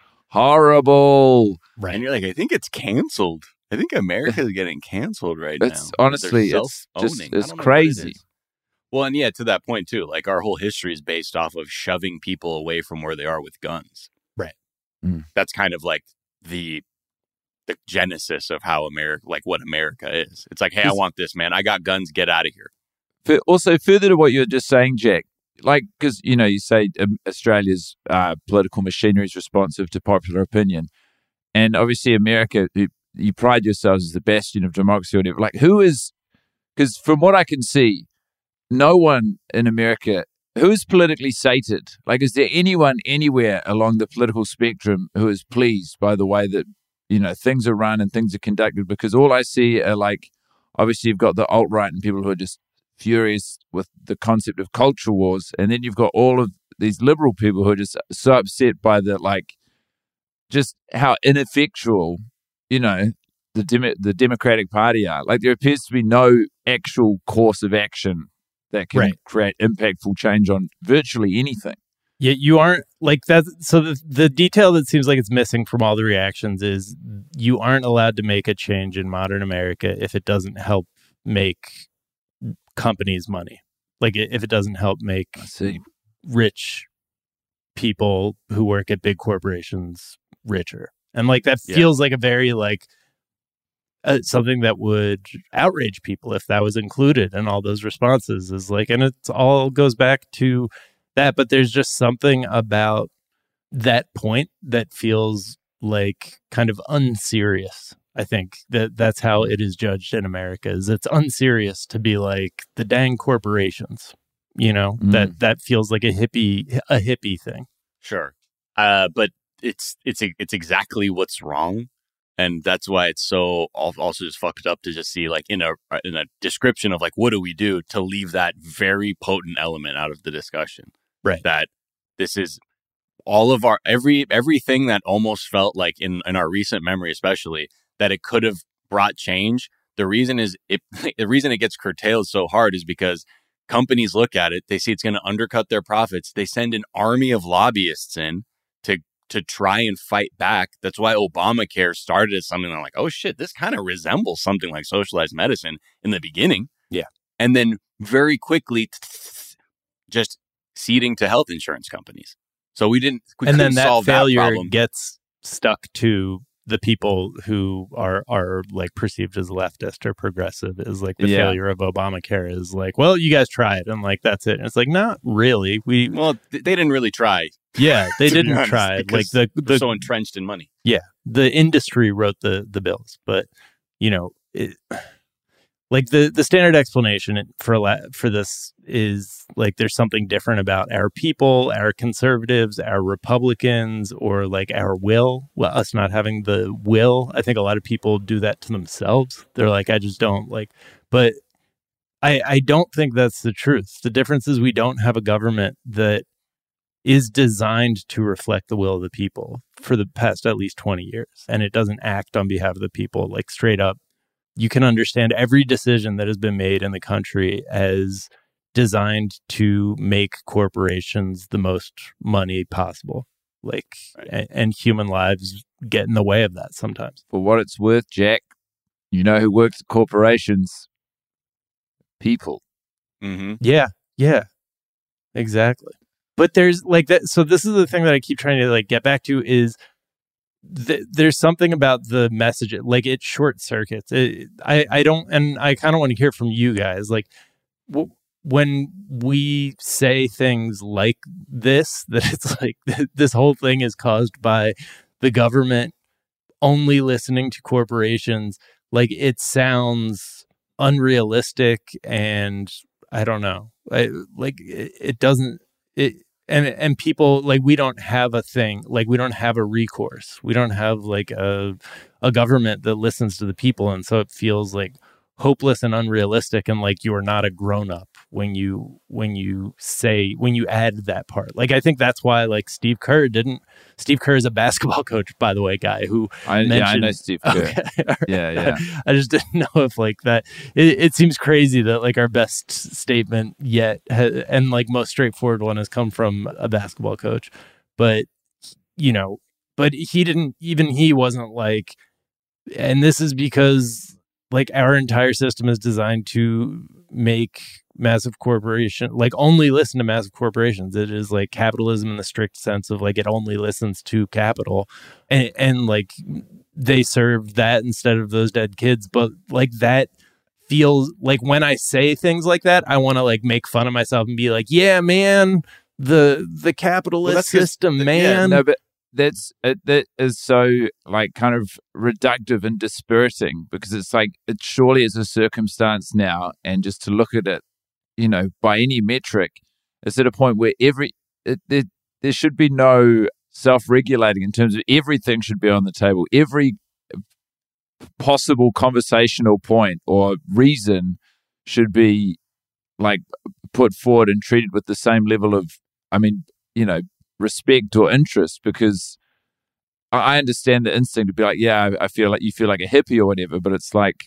horrible. right. And you're like, I think it's canceled. I think America is getting canceled right It's now. honestly, They're it's just, self-owning. I it's don't know what it crazy. is. Well, and yeah, to that point too, like our whole history is based off of shoving people away from where they are with guns. Right. Mm. That's kind of like the the genesis of how America, like what America is. It's like, hey, I Is- want this, man. I got guns. Get out of here. F- Also, further to what you were just saying, Jack, like, because, you know, you say um, Australia's uh, political machinery is responsive to popular opinion. And obviously, America, you, you pride yourselves as the bastion of democracy. Or whatever. Like, who is, because from what I can see, no one in America, who is politically sated? Like, is there anyone anywhere along the political spectrum who is pleased by the way that, you know, things are run and things are conducted? Because all I see are like, obviously, you've got the alt-right and people who are just furious with the concept of culture wars. And then you've got all of these liberal people who are just so upset by the, like, just how ineffectual, you know, the Demo- the Democratic Party are. Like, there appears to be no actual course of action that can Right. create impactful change on virtually anything. Yeah, you aren't like that. So the the detail that seems like it's missing from all the reactions is you aren't allowed to make a change in modern America if it doesn't help make companies money. Like i- if it doesn't help make I see. rich people who work at big corporations richer. And like that Yeah. feels like a very like uh, something that would outrage people if that was included in all those responses is like, and it's all goes back to that, but there's just something about that point that feels like kind of unserious. I think that that's how it is judged in America is it's unserious to be like the dang corporations, you know, Mm. that, that feels like a hippie, a hippie thing. Sure. Uh, but it's it's it's exactly what's wrong. And that's why it's so al- also just fucked up to just see like in a in a description of like what do we do to leave that very potent element out of the discussion. Right. That this is all of our every everything that almost felt like in in our recent memory, especially that it could have brought change. The reason is it the reason it gets curtailed so hard is because companies look at it, they see it's going to undercut their profits. They send an army of lobbyists in to to try and fight back. That's why Obamacare started as something like, oh shit, this kind of resembles something like socialized medicine in the beginning. Yeah. And then very quickly just ceding to health insurance companies. So we didn't we And then couldn't that solve failure that problem. gets stuck to the people who are are like perceived as leftist or progressive is like the Yeah. failure of Obamacare is like, well, you guys tried and like that's it. And it's like, not really. We Well, th- they didn't really try. yeah, they to be didn't honest, try. Like because the they're the so entrenched in money. yeah, the industry wrote the the bills, but you know, it, like the, the standard explanation for la- for this is like there's something different about our people, our conservatives, our Republicans, or like our will, well, us not having the will. I think a lot of people do that to themselves. They're like, I just don't like, but I, I don't think that's the truth. The difference is we don't have a government that is designed to reflect the will of the people for the past at least twenty years. And it doesn't act on behalf of the people, like straight up. You can understand every decision that has been made in the country as designed to make corporations the most money possible. Like, right. and, and human lives get in the way of that sometimes. For what it's worth, Jack, you know who works at corporations? People. Mm-hmm. Yeah, yeah, exactly. But there's like that. So this is the thing that I keep trying to like get back to is th- there's something about the message, like it short circuits. It, I, I don't, and I kind of want to hear from you guys. Like w- when we say things like this, that it's like th- this whole thing is caused by the government only listening to corporations. Like it sounds unrealistic, and I don't know. I, like it, it doesn't. It and and people like we don't have a thing, like we don't have a recourse. We don't have like a a government that listens to the people, and so it feels like hopeless and unrealistic, and like you are not a grown up when you when you say when you add that part. Like I think that's why like Steve Kerr didn't. Steve Kerr is a basketball coach, by the way, guy who I, mentioned, yeah, I know Steve Kerr. Okay, yeah, yeah. I just didn't know if like that. It, it seems crazy that like our best statement yet ha- and like most straightforward one has come from a basketball coach, but you know, but he didn't. Even he wasn't like, and this is because like our entire system is designed to make massive corporation, like only listen to massive corporations. It is like capitalism in the strict sense of like it only listens to capital, and, and like they serve that instead of those dead kids. But like that feels like when I say things like that, I want to like make fun of myself and be like, yeah, man, the the capitalist well, system, just, man. Yeah, no, but that's it, that is so like kind of reductive and dispiriting, because it's like it surely is a circumstance now, and just to look at it, you know, by any metric, it's at a point where every it, it, there should be no self-regulating in terms of everything should be on the table. Every possible conversational point or reason should be like put forward and treated with the same level of, I mean, you know, respect or interest, because I understand the instinct to be like, yeah, I feel like you feel like a hippie or whatever, but it's like,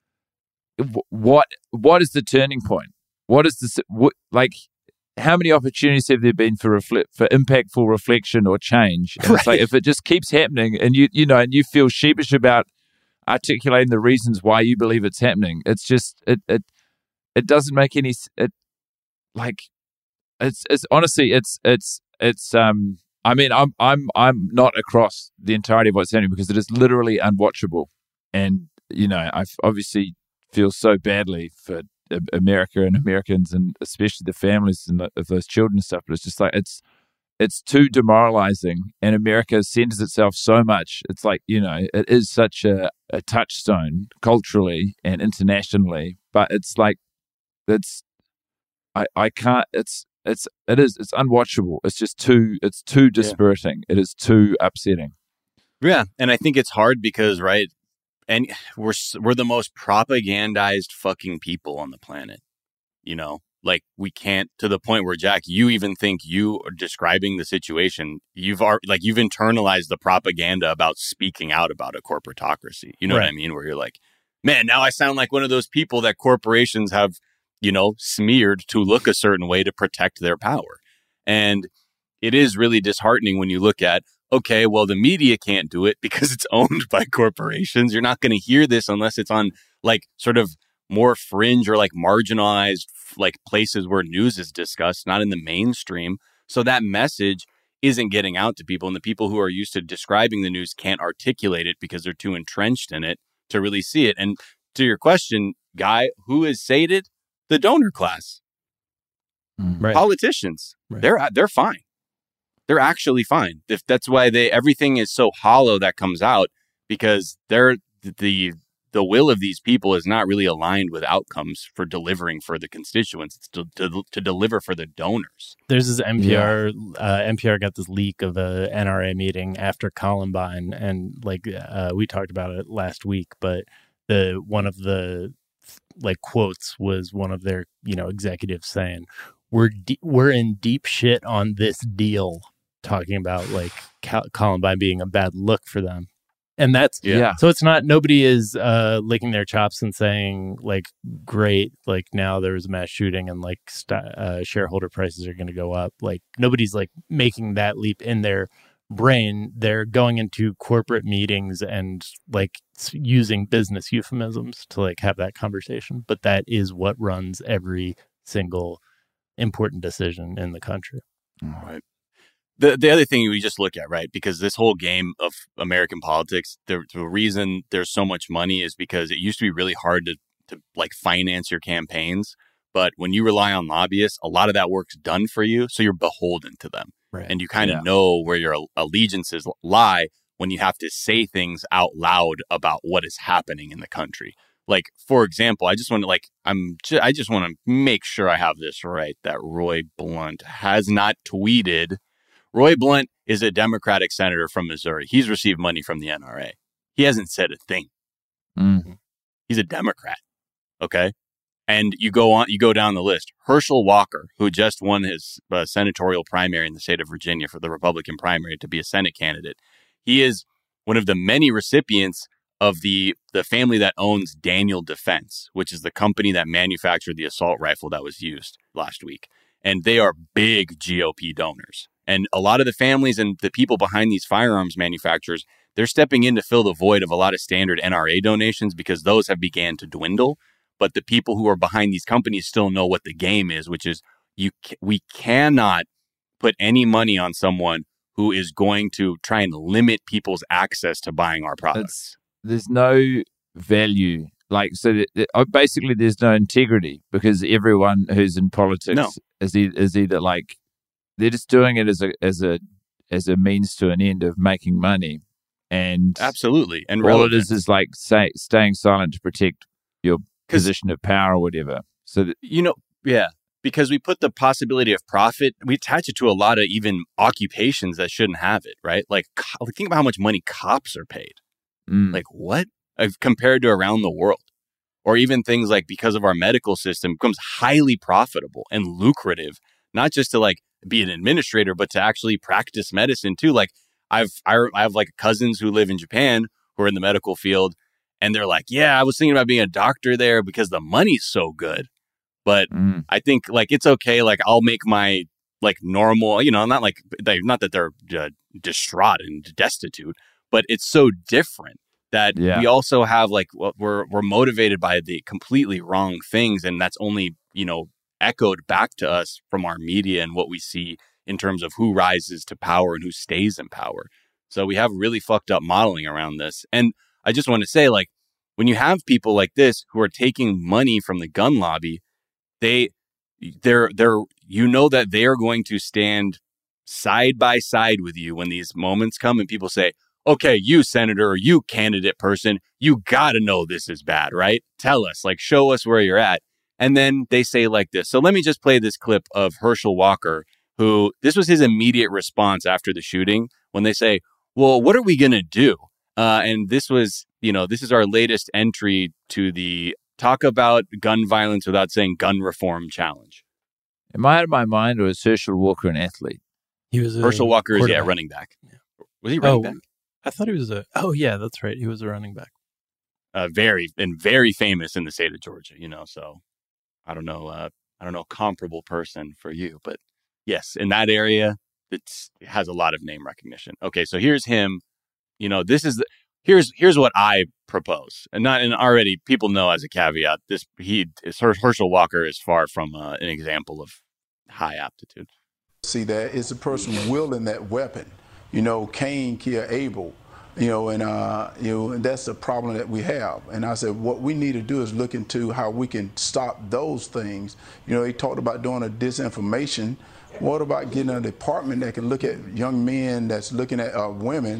what what is the turning point? What is this? What, like, how many opportunities have there been for reflect for impactful reflection or change? And right. It's like if it just keeps happening, and you you know, and you feel sheepish about articulating the reasons why you believe it's happening, it's just it it it doesn't make any it like it's it's honestly it's it's it's um I mean I'm I'm I'm not across the entirety of what's happening, because it is literally unwatchable, and you know I obviously feel so badly for America and Americans, and especially the families and the, of those children and stuff. But it's just like it's it's too demoralizing, and America centers itself so much. It's like, you know, it is such a, a touchstone culturally and internationally, but it's like it's I I can't. It's it's it is it's unwatchable. It's just too it's too dispiriting. Yeah. It is too upsetting. Yeah, and I think it's hard because right. And we're we're the most propagandized fucking people on the planet, you know, like we can't, to the point where, Jack, you even think you are describing the situation. You've already, like you've internalized the propaganda about speaking out about a corporatocracy. You know right. what I mean? Where you're like, man, now I sound like one of those people that corporations have, you know, smeared to look a certain way to protect their power. And it is really disheartening when you look at, okay, well, the media can't do it because it's owned by corporations. You're not going to hear this unless it's on like sort of more fringe or like marginalized like places where news is discussed, not in the mainstream. So that message isn't getting out to people. And the people who are used to describing the news can't articulate it because they're too entrenched in it to really see it. And to your question, Guy, who is sated? The donor class. Right. Politicians. Right. They're they're fine. They're actually fine. If that's why they everything is so hollow that comes out, because they're the the will of these people is not really aligned with outcomes for delivering for the constituents. It's to, to, to deliver for the donors. There's this N P R, yeah. uh, N P R got this leak of a N R A meeting after Columbine. And like uh, we talked about it last week, but the one of the like quotes was one of their, you know, executives saying, we're, de- we're in deep shit on this deal, talking about like Cal- Columbine being a bad look for them. And that's, yeah. So it's not, nobody is uh, licking their chops and saying like, great, like now there was a mass shooting and like st- uh, shareholder prices are going to go up. Like nobody's like making that leap in their brain. They're going into corporate meetings and like using business euphemisms to like have that conversation. But that is what runs every single important decision in the country. All right. The the other thing we just look at, right, because this whole game of American politics, the, the reason there's so much money is because it used to be really hard to, to like finance your campaigns. But when you rely on lobbyists, a lot of that work's done for you. So you're beholden to them. Right. And you kind of yeah. know where your allegiances lie when you have to say things out loud about what is happening in the country. Like, for example, I just want to like I'm ju- I just want to make sure I have this right, that Roy Blunt has not tweeted. Roy Blunt is a Democratic senator from Missouri. He's received money from the N R A. He hasn't said a thing. Mm. He's a Democrat. Okay. And you go on, you go down the list. Herschel Walker, who just won his uh, senatorial primary in the state of Virginia for the Republican primary to be a Senate candidate. He is one of the many recipients of the, the family that owns Daniel Defense, which is the company that manufactured the assault rifle that was used last week. And they are big G O P donors. And a lot of the families and the people behind these firearms manufacturers, they're stepping in to fill the void of a lot of standard N R A donations because those have began to dwindle. But the people who are behind these companies still know what the game is, which is you. we cannot put any money on someone who is going to try and limit people's access to buying our products. It's, there's no value. Like, so that, that, basically there's no integrity because everyone who's in politics no. is, e- is either like, they're just doing it as a as a as a means to an end of making money, and absolutely, and all relevant. it is is like say, staying silent to protect your position of power or whatever. So that, you know, yeah, because we put the possibility of profit, we attach it to a lot of even occupations that shouldn't have it, right? Like, think about how much money cops are paid. mm. Like what uh, compared to around the world, or even things like because of our medical system becomes highly profitable and lucrative, not just to like be an administrator, but to actually practice medicine too. Like I've, I, I have like cousins who live in Japan who are in the medical field and they're like, yeah, I was thinking about being a doctor there because the money's so good. But mm. I think like, it's okay. Like I'll make my like normal, you know, not like they, not that they're uh, distraught and destitute, but it's so different that yeah. we also have like, we're, we're motivated by the completely wrong things. And that's only, you know, echoed back to us from our media and what we see in terms of who rises to power and who stays in power. So we have really fucked up modeling around this. And I just want to say, like, when you have people like this who are taking money from the gun lobby, they, they're, they're, you know that they are going to stand side by side with you when these moments come and people say, okay, you senator or you candidate person, you got to know this is bad, right? Tell us, like, show us where you're at. And then they say like this. So let me just play this clip of Herschel Walker, who this was his immediate response after the shooting when they say, well, what are we going to do? Uh, and this was, you know, this is our latest entry to the Talk About Gun Violence Without Saying Gun Reform Challenge. Am I out of my mind, or is Herschel Walker an athlete? He was a Herschel Walker is, yeah, running back. Yeah. Was he running oh, back? I thought he was a, oh yeah, that's right. He was a running back. Uh, very, and very famous in the state of Georgia, you know, so. I don't know, uh, I don't know, comparable person for you, but yes, in that area, it's, it has a lot of name recognition. Okay, so here's him. You know, this is the, here's here's what I propose, and not and already people know as a caveat this he is, Herschel Walker is far from uh, an example of high aptitude. See, that it's a person wielding that weapon. You know, Cain killed Abel. You know, and uh, you know, and that's the problem that we have. And I said, what we need to do is look into how we can stop those things. You know, he talked about doing a disinformation. What about getting a department that can look at young men that's looking at uh, women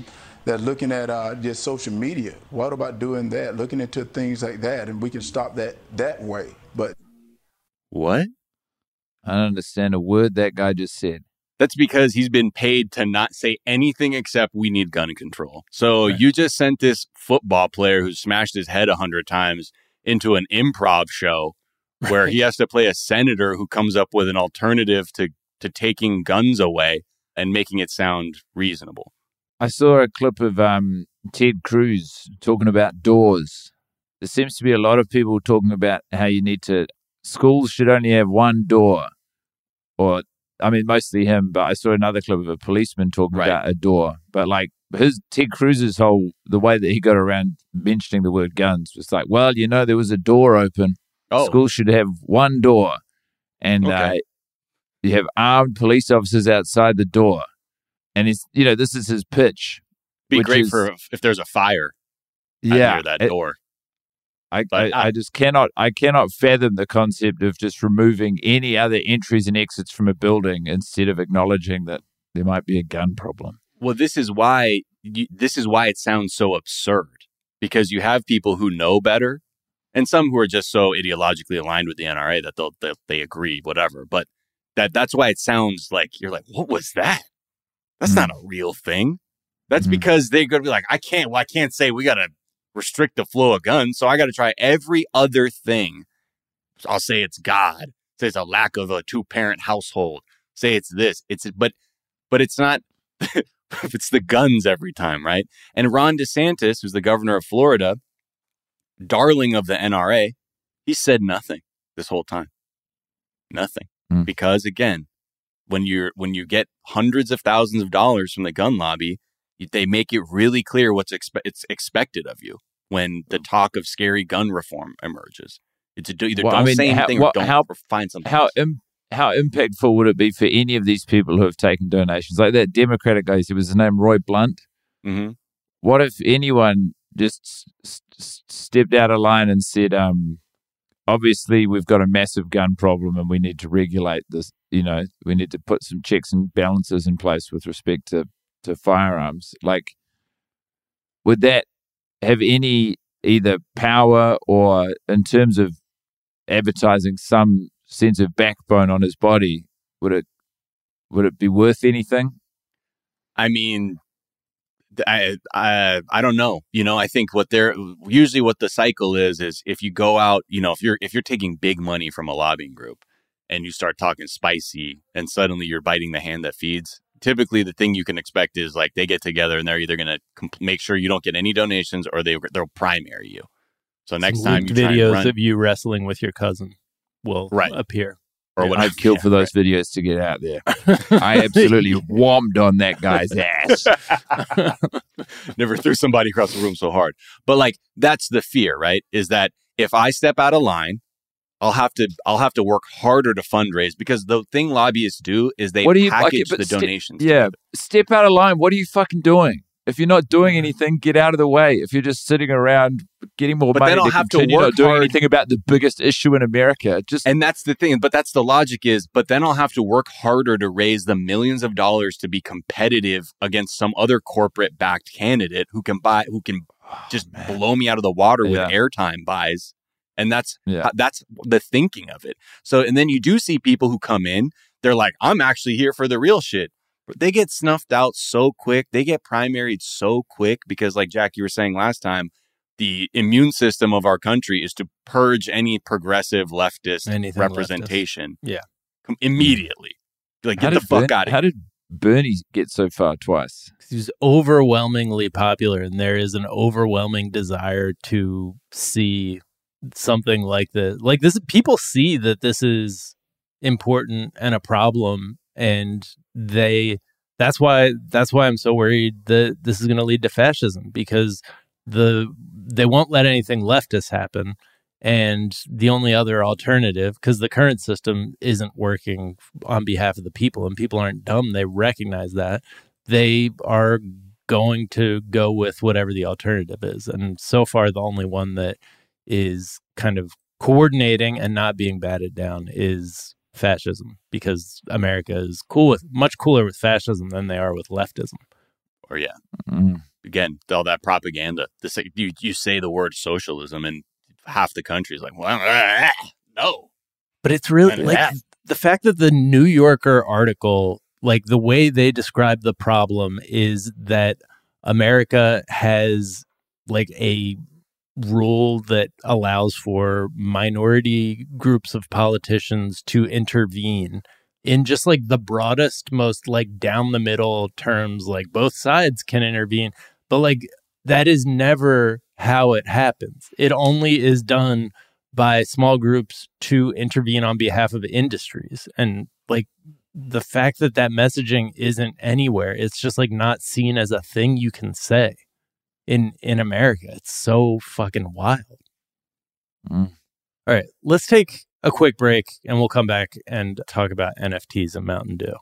that looking at uh, just social media. What about doing that? Looking into things like that, and we can stop that that way. But what? I don't understand a word that guy just said. That's because he's been paid to not say anything except we need gun control. So right. You just sent this football player who smashed his head a hundred times into an improv show where he has to play a senator who comes up with an alternative to, to taking guns away and making it sound reasonable. I saw a clip of um, Ted Cruz talking about doors. There seems to be a lot of people talking about how you need to, schools should only have one door. Or, I mean, mostly him, but I saw another clip of a policeman talking right. about a door. But like his, Ted Cruz's whole, the way that he got around mentioning the word guns was like, well, you know, there was a door open. Oh. Schools should have one door. And okay. uh, you have armed police officers outside the door. And he's, you know, this is his pitch. Be great is, for if, if there's a fire yeah, near that it, door. I, I, I just cannot, I cannot fathom the concept of just removing any other entries and exits from a building instead of acknowledging that there might be a gun problem. Well, this is why, you, this is why it sounds so absurd, because you have people who know better and some who are just so ideologically aligned with the N R A that they'll, they'll they agree, whatever. But that that's why it sounds like you're like, what was that? That's mm-hmm. not a real thing. That's mm-hmm. because they're going to be like, I can't, well, I can't say we got to restrict the flow of guns. So I got to try every other thing. I'll say it's God. Say it's a lack of a two parent household. Say it's this. It's, but, but it's not, it's the guns every time. Right. And Ron DeSantis, who's the governor of Florida, darling of the N R A, he said nothing this whole time. Nothing. Mm. Because again, when you're, when you get hundreds of thousands of dollars from the gun lobby, they make it really clear what's expe- it's expected of you when the talk of scary gun reform emerges. It's a, either well, don't I mean, say anything how, or don't how, find something how else. Im- how impactful would it be for any of these people who have taken donations? Like that Democratic guy, was his name Roy Blunt? Mm-hmm. What if anyone just s- s- stepped out of line and said, um, obviously we've got a massive gun problem and we need to regulate this, you know, we need to put some checks and balances in place with respect to to firearms. Like, would that have any either power or in terms of advertising some sense of backbone on his body? Would it would it be worth anything? I mean, I I I don't know. You know, I think what they're usually what the cycle is is if you go out, you know, if you're if you're taking big money from a lobbying group and you start talking spicy and suddenly you're biting the hand that feeds. Typically, the thing you can expect is like they get together and they're either going to comp- make sure you don't get any donations or they they'll primary you. So next Some time you videos try and run, of you wrestling with your cousin will right. appear. Or what I'd kill yeah, for those right. videos to get out there. I absolutely whomped on that guy's ass. Never threw somebody across the room so hard. But like that's the fear, right? Is that if I step out of line, I'll have to I'll have to work harder to fundraise because the thing lobbyists do is they what do you, package okay, the ste- donations. Yeah, together. Step out of line. What are you fucking doing? If you're not doing anything, get out of the way. If you're just sitting around getting more but money, then I'll to have continue to work not doing hard. anything about the biggest issue in America. Just and that's the thing. But that's the logic is. But then I'll have to work harder to raise the millions of dollars to be competitive against some other corporate backed candidate who can buy who can oh, just man. blow me out of the water yeah. with airtime buys. And that's yeah. that's the thinking of it. So, and then you do see people who come in, they're like, I'm actually here for the real shit. But they get snuffed out so quick. They get primaried so quick because like Jack, you were saying last time, the immune system of our country is to purge any progressive leftist Anything representation. Leftist. Yeah. Immediately. Like, how get the fuck Bern- out of How here. did Bernie get so far twice? He's overwhelmingly popular and there is an overwhelming desire to see something like this. Like this, people see that this is important and a problem, and they that's why that's why I'm so worried that this is going to lead to fascism because the they won't let anything leftist happen, and the only other alternative, because the current system isn't working on behalf of the people, and people aren't dumb, they recognize that, they are going to go with whatever the alternative is, and so far the only one that is kind of coordinating and not being batted down is fascism, because America is cool with much cooler with fascism than they are with leftism. Or yeah. Mm. again, all that propaganda. This, you, you say the word socialism and half the country is like, well, ah, no. But it's really like that. the fact that the New Yorker article, like the way they describe the problem is that America has like a rule that allows for minority groups of politicians to intervene in just like the broadest, most like down the middle terms, like both sides can intervene. But like that is never how it happens. It only is done by small groups to intervene on behalf of industries. And like the fact that that messaging isn't anywhere, it's just like not seen as a thing you can say in, in America. It's so fucking wild. Mm. All right, let's take a quick break and we'll come back and talk about N F Ts and Mountain Dew.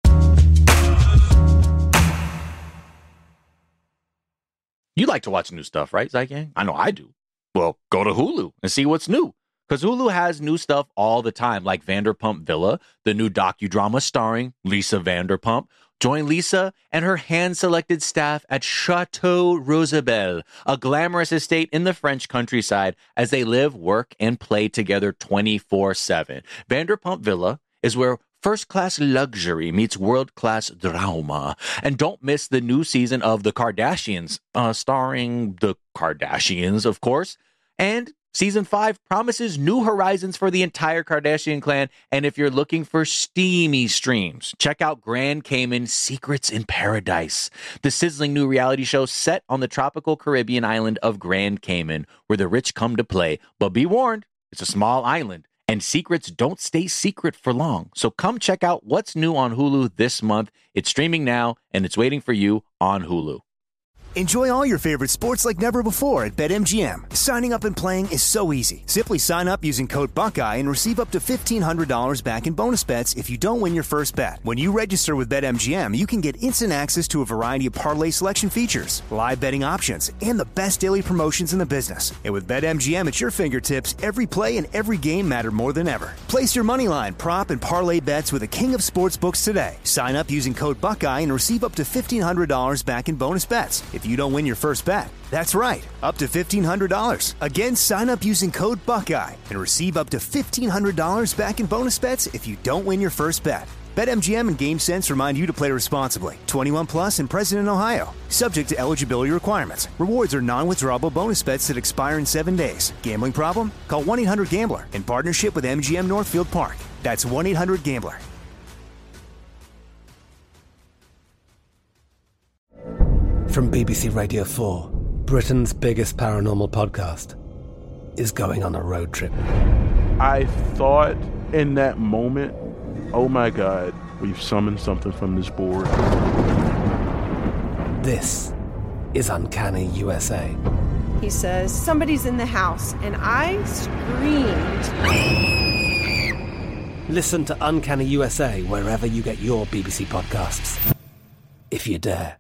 You like to watch new stuff, right, Zygang? I know I do. Well, go to Hulu and see what's new. Because Hulu has new stuff all the time, like Vanderpump Villa, the new docudrama starring Lisa Vanderpump. Join Lisa and her hand-selected staff at Chateau Rosabelle, a glamorous estate in the French countryside, as they live, work, and play together twenty-four seven. Vanderpump Villa is where first-class luxury meets world-class drama. And don't miss the new season of The Kardashians, uh, starring the Kardashians, of course. And season five promises new horizons for the entire Kardashian clan. And if you're looking for steamy streams, check out Grand Cayman Secrets in Paradise, the sizzling new reality show set on the tropical Caribbean island of Grand Cayman, where the rich come to play. But be warned, it's a small island, and secrets don't stay secret for long. So come check out what's new on Hulu this month. It's streaming now, and it's waiting for you on Hulu. Enjoy all your favorite sports like never before at BetMGM. Signing up and playing is so easy. Simply sign up using code Buckeye and receive up to fifteen hundred dollars back in bonus bets if you don't win your first bet. When you register with BetMGM, you can get instant access to a variety of parlay selection features, live betting options, and the best daily promotions in the business. And with BetMGM at your fingertips, every play and every game matter more than ever. Place your moneyline, prop, and parlay bets with the king of sportsbooks today. Sign up using code Buckeye and receive up to fifteen hundred dollars back in bonus bets if you don't win your first bet. That's right, up to fifteen hundred dollars. Again, sign up using code Buckeye and receive up to fifteen hundred dollars back in bonus bets if you don't win your first bet. BetMGM and GameSense remind you to play responsibly. twenty-one plus and present in Ohio. Subject to eligibility requirements. Rewards are non-withdrawable bonus bets that expire in seven days. Gambling problem? Call one eight hundred gambler in partnership with M G M Northfield Park. That's one eight hundred gambler. From B B C Radio four, Britain's biggest paranormal podcast is going on a road trip. I thought in that moment, oh my God, we've summoned something from this board. This is Uncanny U S A. He says, somebody's in the house, and I screamed. Listen to Uncanny U S A wherever you get your B B C podcasts, if you dare.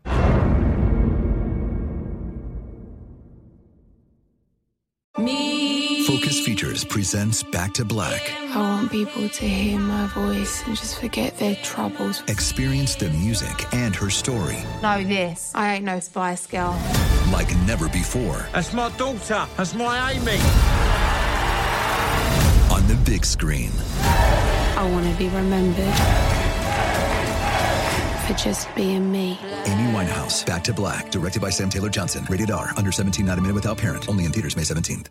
Me. Focus Features presents Back to Black. I want people to hear my voice and just forget their troubles. Experience the music and her story. Know this. I ain't no Spice Girl. Like never before. That's my daughter. That's my Amy. On the big screen. I want to be remembered for just being me. Amy Winehouse, Back to Black, directed by Sam Taylor Johnson. Rated R, under seventeen, not a minute without parent. Only in theaters May seventeenth.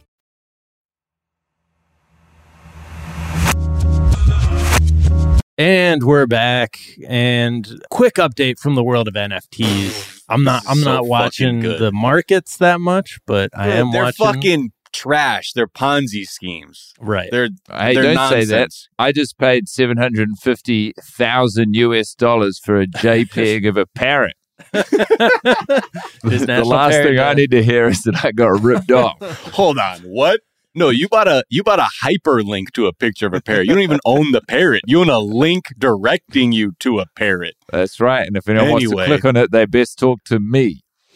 And we're back. And quick update from the world of N F Ts. I'm not. I'm So not watching fucking good. the markets that much, but I Dude, am they're watching. fucking trash. They're Ponzi schemes. Right. They're, Hey, they're don't nonsense. say that. I just paid seven hundred fifty thousand U S dollars for a JPEG of a parrot. His The National last Parrot thing I Day. need to hear is that I got ripped off. Hold on. What? No, you bought a you bought a hyperlink to a picture of a parrot. You don't even own the parrot. You own a link directing you to a parrot. That's right. And if anyone Anyway. wants to click on it, they best talk to me.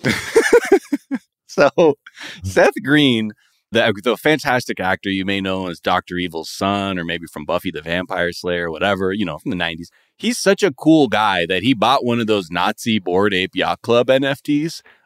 So Seth Green, the, the fantastic actor you may know as Doctor Evil's son, or maybe from Buffy the Vampire Slayer, whatever, you know, from the nineties. He's such a cool guy that he bought one of those Nazi Bored Ape Yacht Club N F Ts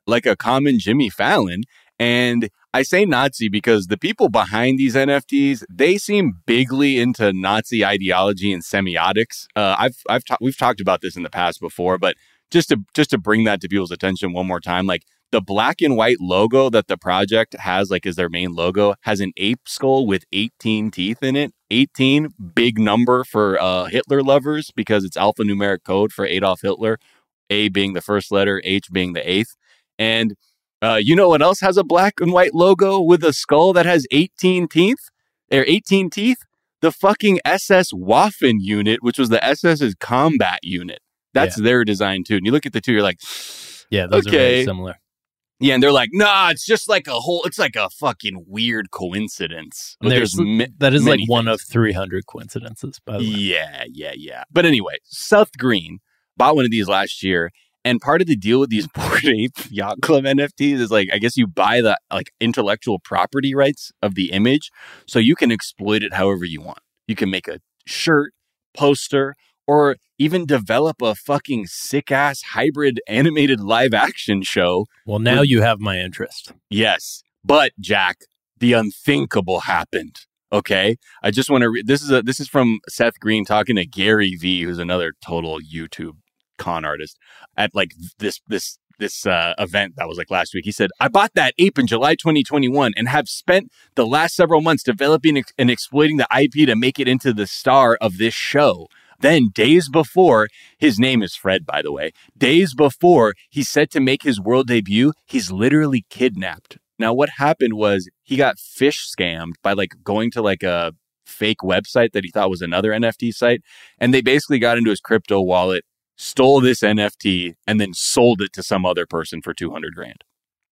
like a common Jimmy Fallon. And I say Nazi because the people behind these N F Ts, they seem bigly into Nazi ideology and semiotics. Uh, I've I've ta- we've talked about this in the past before, but just to just to bring that to people's attention one more time, like the black and white logo that the project has, like as their main logo, has an ape skull with eighteen teeth in it. eighteen, big number for uh, Hitler lovers because it's alphanumeric code for Adolf Hitler. A being the first letter, H being the eighth, and Uh, you know what else has a black and white logo with a skull that has eighteen teeth? Or eighteen teeth? The fucking S S Waffen unit, which was the SS's combat unit. That's yeah. their design too. And you look at the two, you're like, yeah, those okay. are very similar. Yeah, and they're like, nah, it's just like a whole, it's like a fucking weird coincidence. But there's, there's ma- that is like one things. of three hundred coincidences, by the way. Yeah, yeah, yeah. But anyway, Seth Green bought one of these last year. And part of the deal with these Bored Ape Yacht Club N F Ts is like, I guess you buy the like intellectual property rights of the image so you can exploit it however you want. You can make a shirt, poster, or even develop a fucking sick ass hybrid animated live action show. Well, now with, you have my interest. Yes. But Jack, the unthinkable happened. Okay. I just want to read this is a this is from Seth Green talking to Gary Vee, who's another total YouTube con artist, at like this this this uh, event that was like last week. He said, I bought that ape in July twenty twenty-one and have spent the last several months developing ex- and exploiting the I P to make it into the star of this show. Then days before, his name is Fred, by the way, days before he's set to make his world debut, he's literally kidnapped. Now, what happened was he got fish scammed by like going to like a fake website that he thought was another N F T site. And they basically got into his crypto wallet, stole this N F T, and then sold it to some other person for two hundred grand.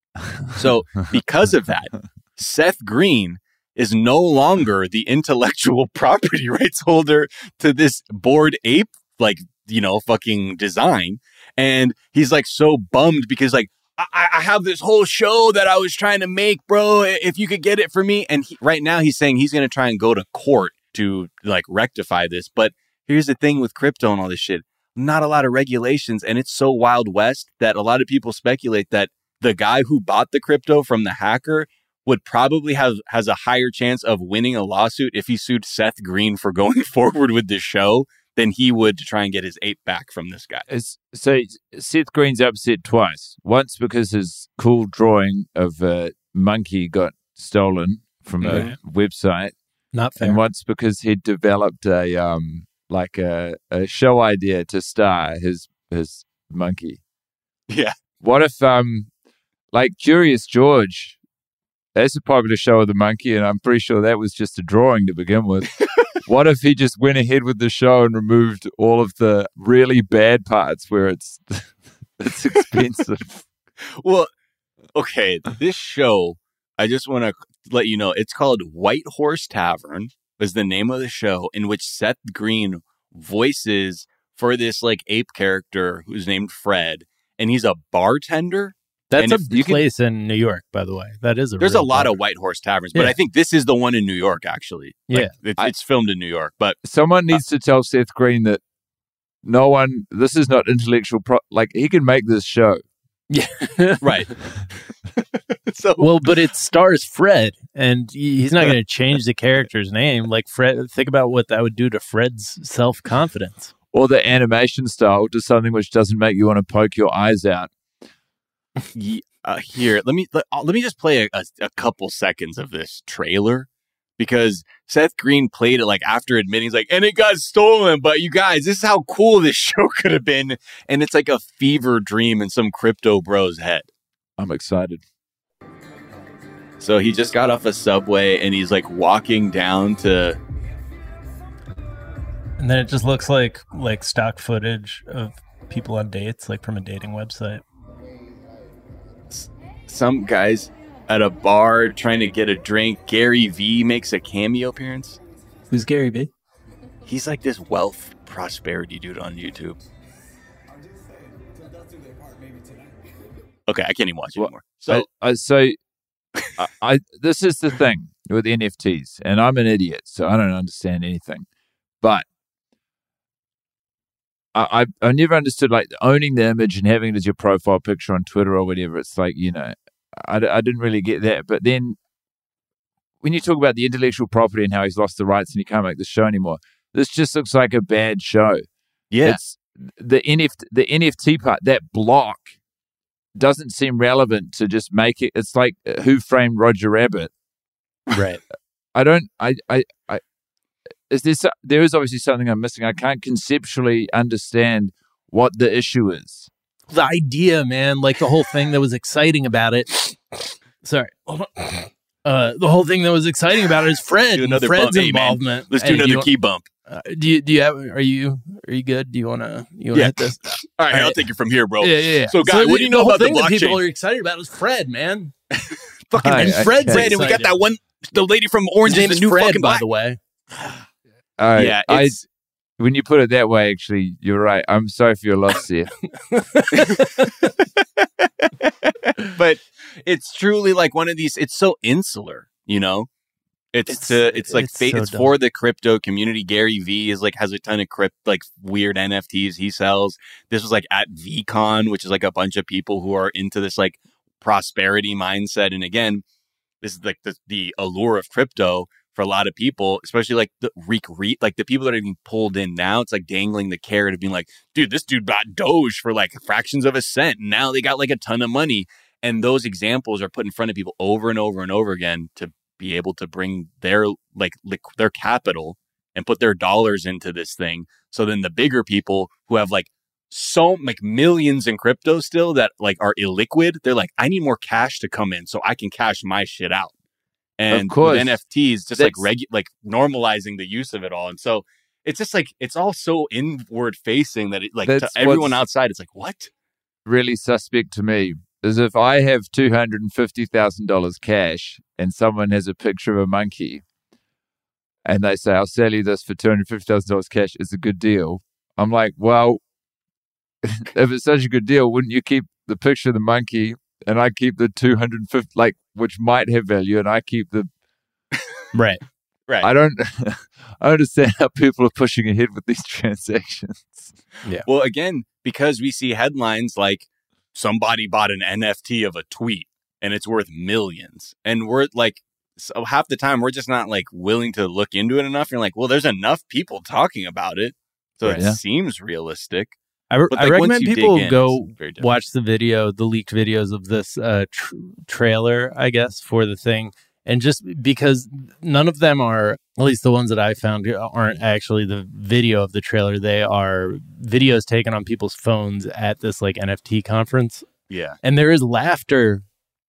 So because of that, Seth Green is no longer the intellectual property rights holder to this Bored Ape, like, you know, fucking design. And he's like so bummed because like, I, I have this whole show that I was trying to make, bro, if you could get it for me. And he, right now he's saying he's going to try and go to court to like rectify this. But here's the thing with crypto and all this shit. Not a lot of regulations, and it's so Wild West that a lot of people speculate that the guy who bought the crypto from the hacker would probably have has a higher chance of winning a lawsuit if he sued Seth Green for going forward with the show than he would to try and get his ape back from this guy. It's, so Seth Green's upset twice. Once because his cool drawing of a monkey got stolen from yeah. a website. Not fair. And once because he developed a um. like a, a show idea to star his his monkey. Yeah. What if, um, like Curious George, that's a popular show of the monkey, and I'm pretty sure that was just a drawing to begin with. What if he just went ahead with the show and removed all of the really bad parts where it's it's expensive? Well, okay, this show, I just want to let you know, it's called White Horse Tavern. Is the name of the show, in which Seth Green voices for this like ape character who's named Fred, and he's a bartender. That's and a place can, in New York, by the way. That is a there's a lot bar. of White Horse Taverns, but yeah. I think this is the one in New York. Actually, yeah, like, it, it's filmed in New York. But someone needs uh, to tell Seth Green that no one. This is not intellectual. Pro- like he can make this show. Yeah, right. So well, but it stars Fred, and he's not going to change the character's name. Like Fred, think about what that would do to Fred's self-confidence. Or the animation style to something which doesn't make you want to poke your eyes out. Yeah, uh, here, let me let, uh, let me just play a, a, a couple seconds of this trailer, because Seth Green played it like after admitting, he's like, and it got stolen, but you guys, this is how cool this show could have been, and it's like a fever dream in some crypto bro's head. I'm excited. So he just got off a subway and he's like walking down to, and then it just looks like like stock footage of people on dates, like from a dating website. Some guys at a bar trying to get a drink. Gary Vee makes a cameo appearance. Who's Gary Vee? He's like this wealth prosperity dude on YouTube. Okay, I can't even watch it anymore. So, I, I, so I, I this is the thing with N F Ts, and I'm an idiot, so I don't understand anything. But I, I I never understood like owning the image and having it as your profile picture on Twitter or whatever. It's like, you know, I, I didn't really get that. But then when you talk about the intellectual property and how he's lost the rights and he can't make the show anymore, this just looks like a bad show. Yeah. It's the N F T, the N F T part, that block doesn't seem relevant to just make it. It's like uh, Who Framed Roger Rabbit? Right. I don't, I, I, I, is there, so, there is obviously something I'm missing. I can't conceptually understand what the issue is. The idea, man, like the whole thing that was exciting about it. Sorry. Uh, the whole thing that was exciting about it is Fred. Do another Fred's bump. Hey, involvement. Man, let's do Hey, another do key bump. Uh, do you do you have? Are you are you good? Do you want to you want to Yeah. hit this? All right, All right, I'll take it from here, bro. Yeah, yeah. yeah. So, guy, so what do you know the whole about the thing that blockchain? people are excited about is Fred, man. Fucking Hi, and okay. Fred's Fred, and we got that one, the lady from Orange His is the name's new Fred, fucking by black. the way. I, Yeah, I, it's- when you put it that way, actually, you're right. I'm sorry for your loss there. But it's truly like one of these. It's so insular, you know. It's It's- to it's like it's fa- so it's dumb. for the crypto community. Gary Vee is like has a ton of crypt like weird N F Ts he sells. This was like at VCon, which is like a bunch of people who are into this like prosperity mindset. And again, this is like the the allure of crypto for a lot of people, especially like the re, re like the people that are being pulled in now. It's like dangling the carrot of being like, dude, this dude bought Doge for like fractions of a cent, and now they got like a ton of money. And those examples are put in front of people over and over and over again to be able to bring their like lic- their capital and put their dollars into this thing. So then the bigger people who have like so like millions in crypto still that like are illiquid, they're like, I need more cash to come in so I can cash my shit out. And Of course. with N F Ts, just like That's- regu- like normalizing the use of it all. And so it's just like it's all so inward facing that it like to That's everyone what's- outside, it's like, what? Really suspect to me is if I have two hundred fifty thousand dollars cash and someone has a picture of a monkey and they say, I'll sell you this for two hundred fifty thousand dollars cash, it's a good deal. I'm like, well, if it's such a good deal, wouldn't you keep the picture of the monkey and I keep the two hundred fifty, like, which might have value, and I keep the. Right. Right. I don't, I understand how people are pushing ahead with these transactions. Yeah. Well, again, because we see headlines like somebody bought an N F T of a tweet and it's worth millions. And we're like, so half the time we're just not like willing to look into it enough. You're like, well, there's enough people talking about it. So Right. it Yeah. seems realistic. I, re- But, I like, once recommend you dig people in, go it's very different. watch the video, the leaked videos of this uh, tr- trailer, I guess, for the thing. And just because none of them are, at least the ones that I found, aren't actually the video of the trailer. They are videos taken on people's phones at this like N F T conference. Yeah. And there is laughter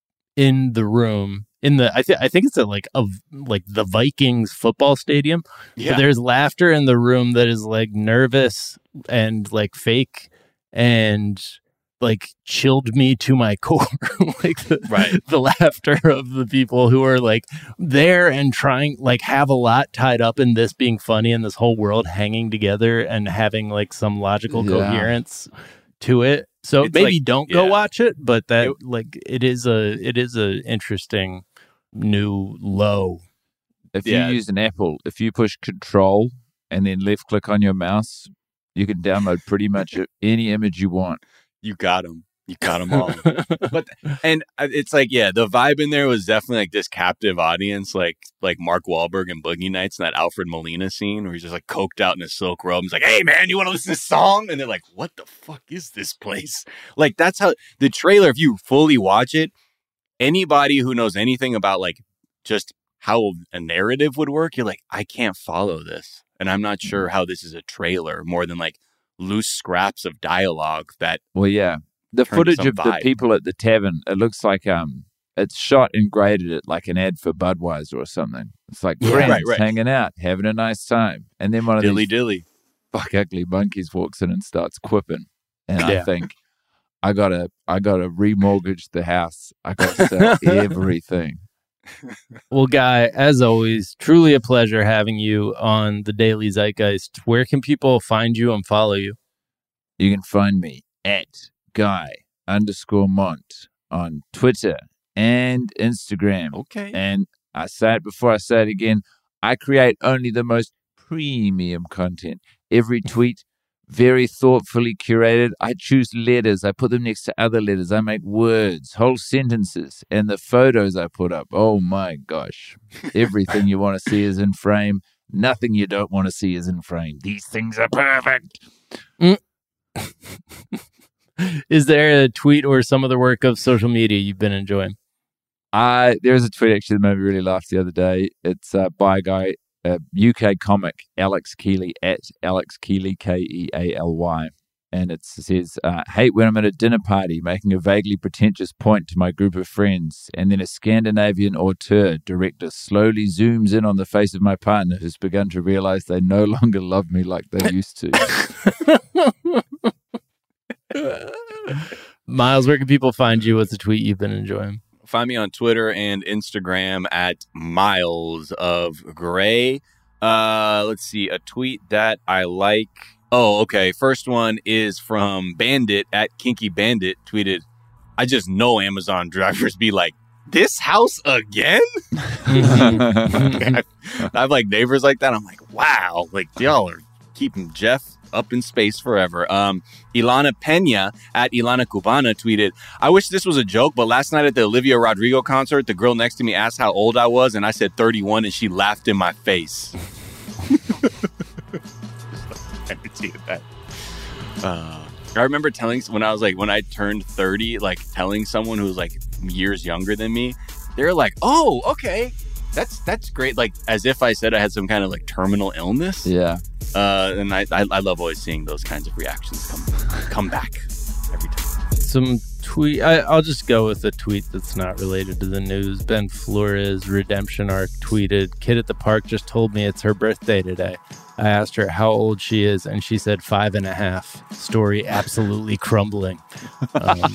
in the room. In the, I think I think it's at like a like the Vikings football stadium. Yeah. But there's laughter in the room that is like nervous and like fake and like chilled me to my core. Like the, Right. the laughter of the people who are like there and trying like have a lot tied up in this being funny and this whole world hanging together and having like some logical Yeah. coherence to it. So It's maybe like- don't go yeah. watch it, but that It- like it is a it is a interesting new low. If Yeah. you use an Apple, if you push Control and then left click on your mouse, you can download pretty much any image you want. You got them. You got them all. But and uh, it's like, yeah, the vibe in there was definitely like this captive audience, like like Mark Wahlberg and Boogie Nights in that Alfred Molina scene where he's just like coked out in a silk robe. He's like, "Hey man, you want to listen to this song?" And they're like, "What the fuck is this place?" Like that's how the trailer. If you fully watch it, anybody who knows anything about like just how a narrative would work, you're like, I can't follow this, and I'm not sure how this is a trailer more than like loose scraps of dialogue that. Well, yeah. The Turn to footage some of the vibe. people at the tavern, it looks like um, it's shot and graded it like an ad for Budweiser or something. It's like Yeah. friends Right, right. hanging out, having a nice time. And then one of Dilly these dilly. fuck ugly monkeys walks in and starts quipping. And I Yeah. think, I gotta, I gotta remortgage the house. I gotta sell everything. Well, Guy, as always, truly a pleasure having you on the Daily Zeitgeist. Where can people find you and follow you? You can find me at Guy underscore Mont on Twitter and Instagram. Okay. And I say it before I say it again. I create only the most premium content. Every tweet very thoughtfully curated. I choose letters. I put them next to other letters. I make words, whole sentences. And the photos I put up, oh my gosh. Everything you want to see is in frame. Nothing you don't want to see is in frame. These things are perfect. Mm. Is there a tweet or some other work of social media you've been enjoying? Uh, there's a tweet actually that made me really laugh the other day. It's uh, by a guy, a U K comic, Alex Keeley, at Alex Keeley, K E A L Y. And it says, uh, hate when I'm at a dinner party making a vaguely pretentious point to my group of friends, and then a Scandinavian auteur director slowly zooms in on the face of my partner who's begun to realize they no longer love me like they used to. Miles, where can people find you? What's the tweet you've been enjoying? Find me on Twitter and Instagram at Miles of Gray. Uh, let's see, a tweet that I like. Oh, okay. First one is from Bandit at Kinky Bandit. Tweeted, I just know Amazon drivers be like, this house again? I have like neighbors like that. I'm like, wow, like y'all are keeping Jeff up in space forever. Um, Ilana Pena at Ilana Cubana tweeted, I wish this was a joke, but last night at the Olivia Rodrigo concert, the girl next to me asked how old I was, and I said thirty-one, and she laughed in my face. I tweeted that. Uh, I remember telling, when I was like, when I turned thirty, like telling someone who was like years younger than me, they're like, oh, okay. That's that's great. Like, as if I said I had some kind of like terminal illness. Yeah. Uh, and I, I I love always seeing those kinds of reactions come come back every time. Some tweet. I, I'll just go with a tweet that's not related to the news. Ben Flores, Redemption Arc, tweeted, "Kid at the park just told me it's her birthday today. I asked her how old she is, and she said five and a half. Story absolutely crumbling." Um,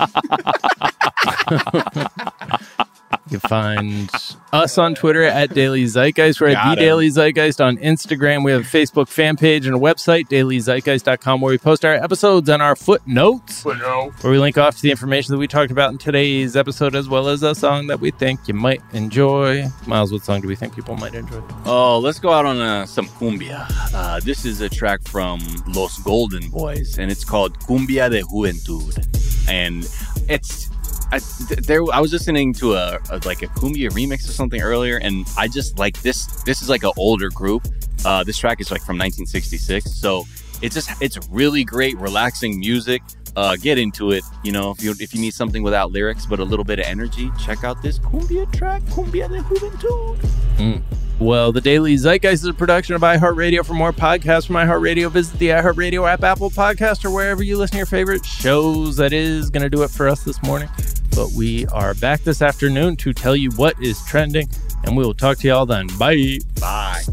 you can find us on Twitter at Daily Zeitgeist. We're at The Daily Zeitgeist on Instagram. We have a Facebook fan page and a website, daily zeitgeist dot com, where we post our episodes and our footnotes, Footnote. where we link off to the information that we talked about in today's episode, as well as a song that we think you might enjoy. Miles, what song do we think people might enjoy? Oh, let's go out on uh, some cumbia. Uh, this is a track from Los Golden Boys, and it's called Cumbia de Juventud. And it's... I, there, I was listening to a, a like a cumbia remix or something earlier, and I just like this. This is like an older group. Uh, this track is like from nineteen sixty-six, so it's just it's really great, relaxing music. Uh, get into it, you know. If you if you need something without lyrics but a little bit of energy, check out this cumbia track, Cumbia de Juventud. Mm. Well, the Daily Zeitgeist is a production of iHeartRadio. For more podcasts from iHeartRadio, visit the iHeartRadio app, Apple Podcast, or wherever you listen to your favorite shows. That is going to do it for us this morning. But we are back this afternoon to tell you what is trending, and we will talk to you all then. Bye. Bye.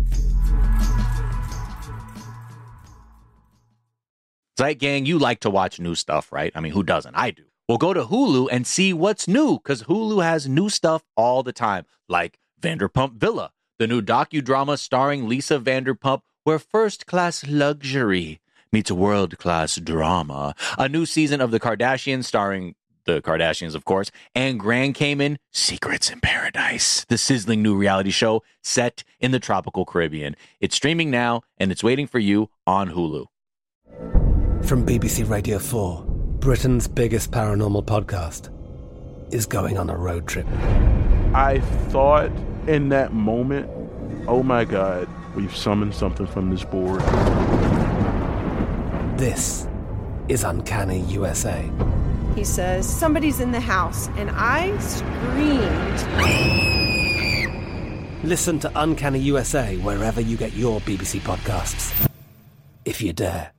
Zeit Gang, you like to watch new stuff, right? I mean, who doesn't? I do. Well, go to Hulu and see what's new, because Hulu has new stuff all the time, like Vanderpump Villa, the new docudrama starring Lisa Vanderpump, where first-class luxury meets world-class drama. A new season of The Kardashians starring the Kardashians, of course, and Grand Cayman, Secrets in Paradise, the sizzling new reality show set in the tropical Caribbean. It's streaming now, and it's waiting for you on Hulu. From B B C Radio four, Britain's biggest paranormal podcast is going on a road trip. I thought in that moment, oh my God, we've summoned something from this board. This is Uncanny U S A. He says, somebody's in the house, and I screamed. Listen to Uncanny U S A wherever you get your B B C podcasts, if you dare.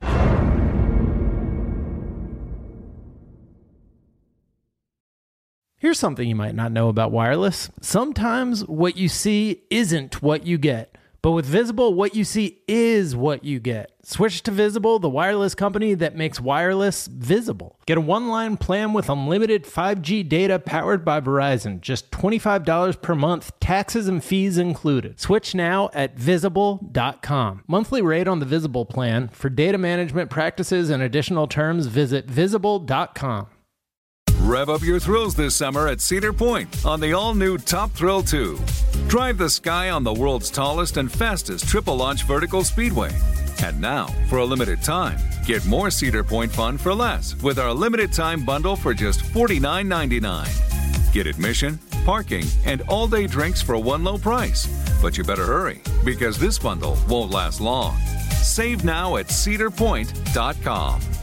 Here's something you might not know about wireless. Sometimes what you see isn't what you get. But with Visible, what you see is what you get. Switch to Visible, the wireless company that makes wireless visible. Get a one-line plan with unlimited five G data powered by Verizon. Just twenty-five dollars per month, taxes and fees included. Switch now at visible dot com. Monthly rate on the Visible plan. For data management practices and additional terms, visit visible dot com. Rev up your thrills this summer at Cedar Point on the all-new Top Thrill two. Drive the sky on the world's tallest and fastest triple-launch vertical speedway. And now, for a limited time, Get more Cedar Point fun for less with our limited time bundle for just forty-nine ninety-nine. Get admission, parking, and all-day drinks for one low price. But you better hurry, because this bundle won't last long. Save now at cedar point dot com.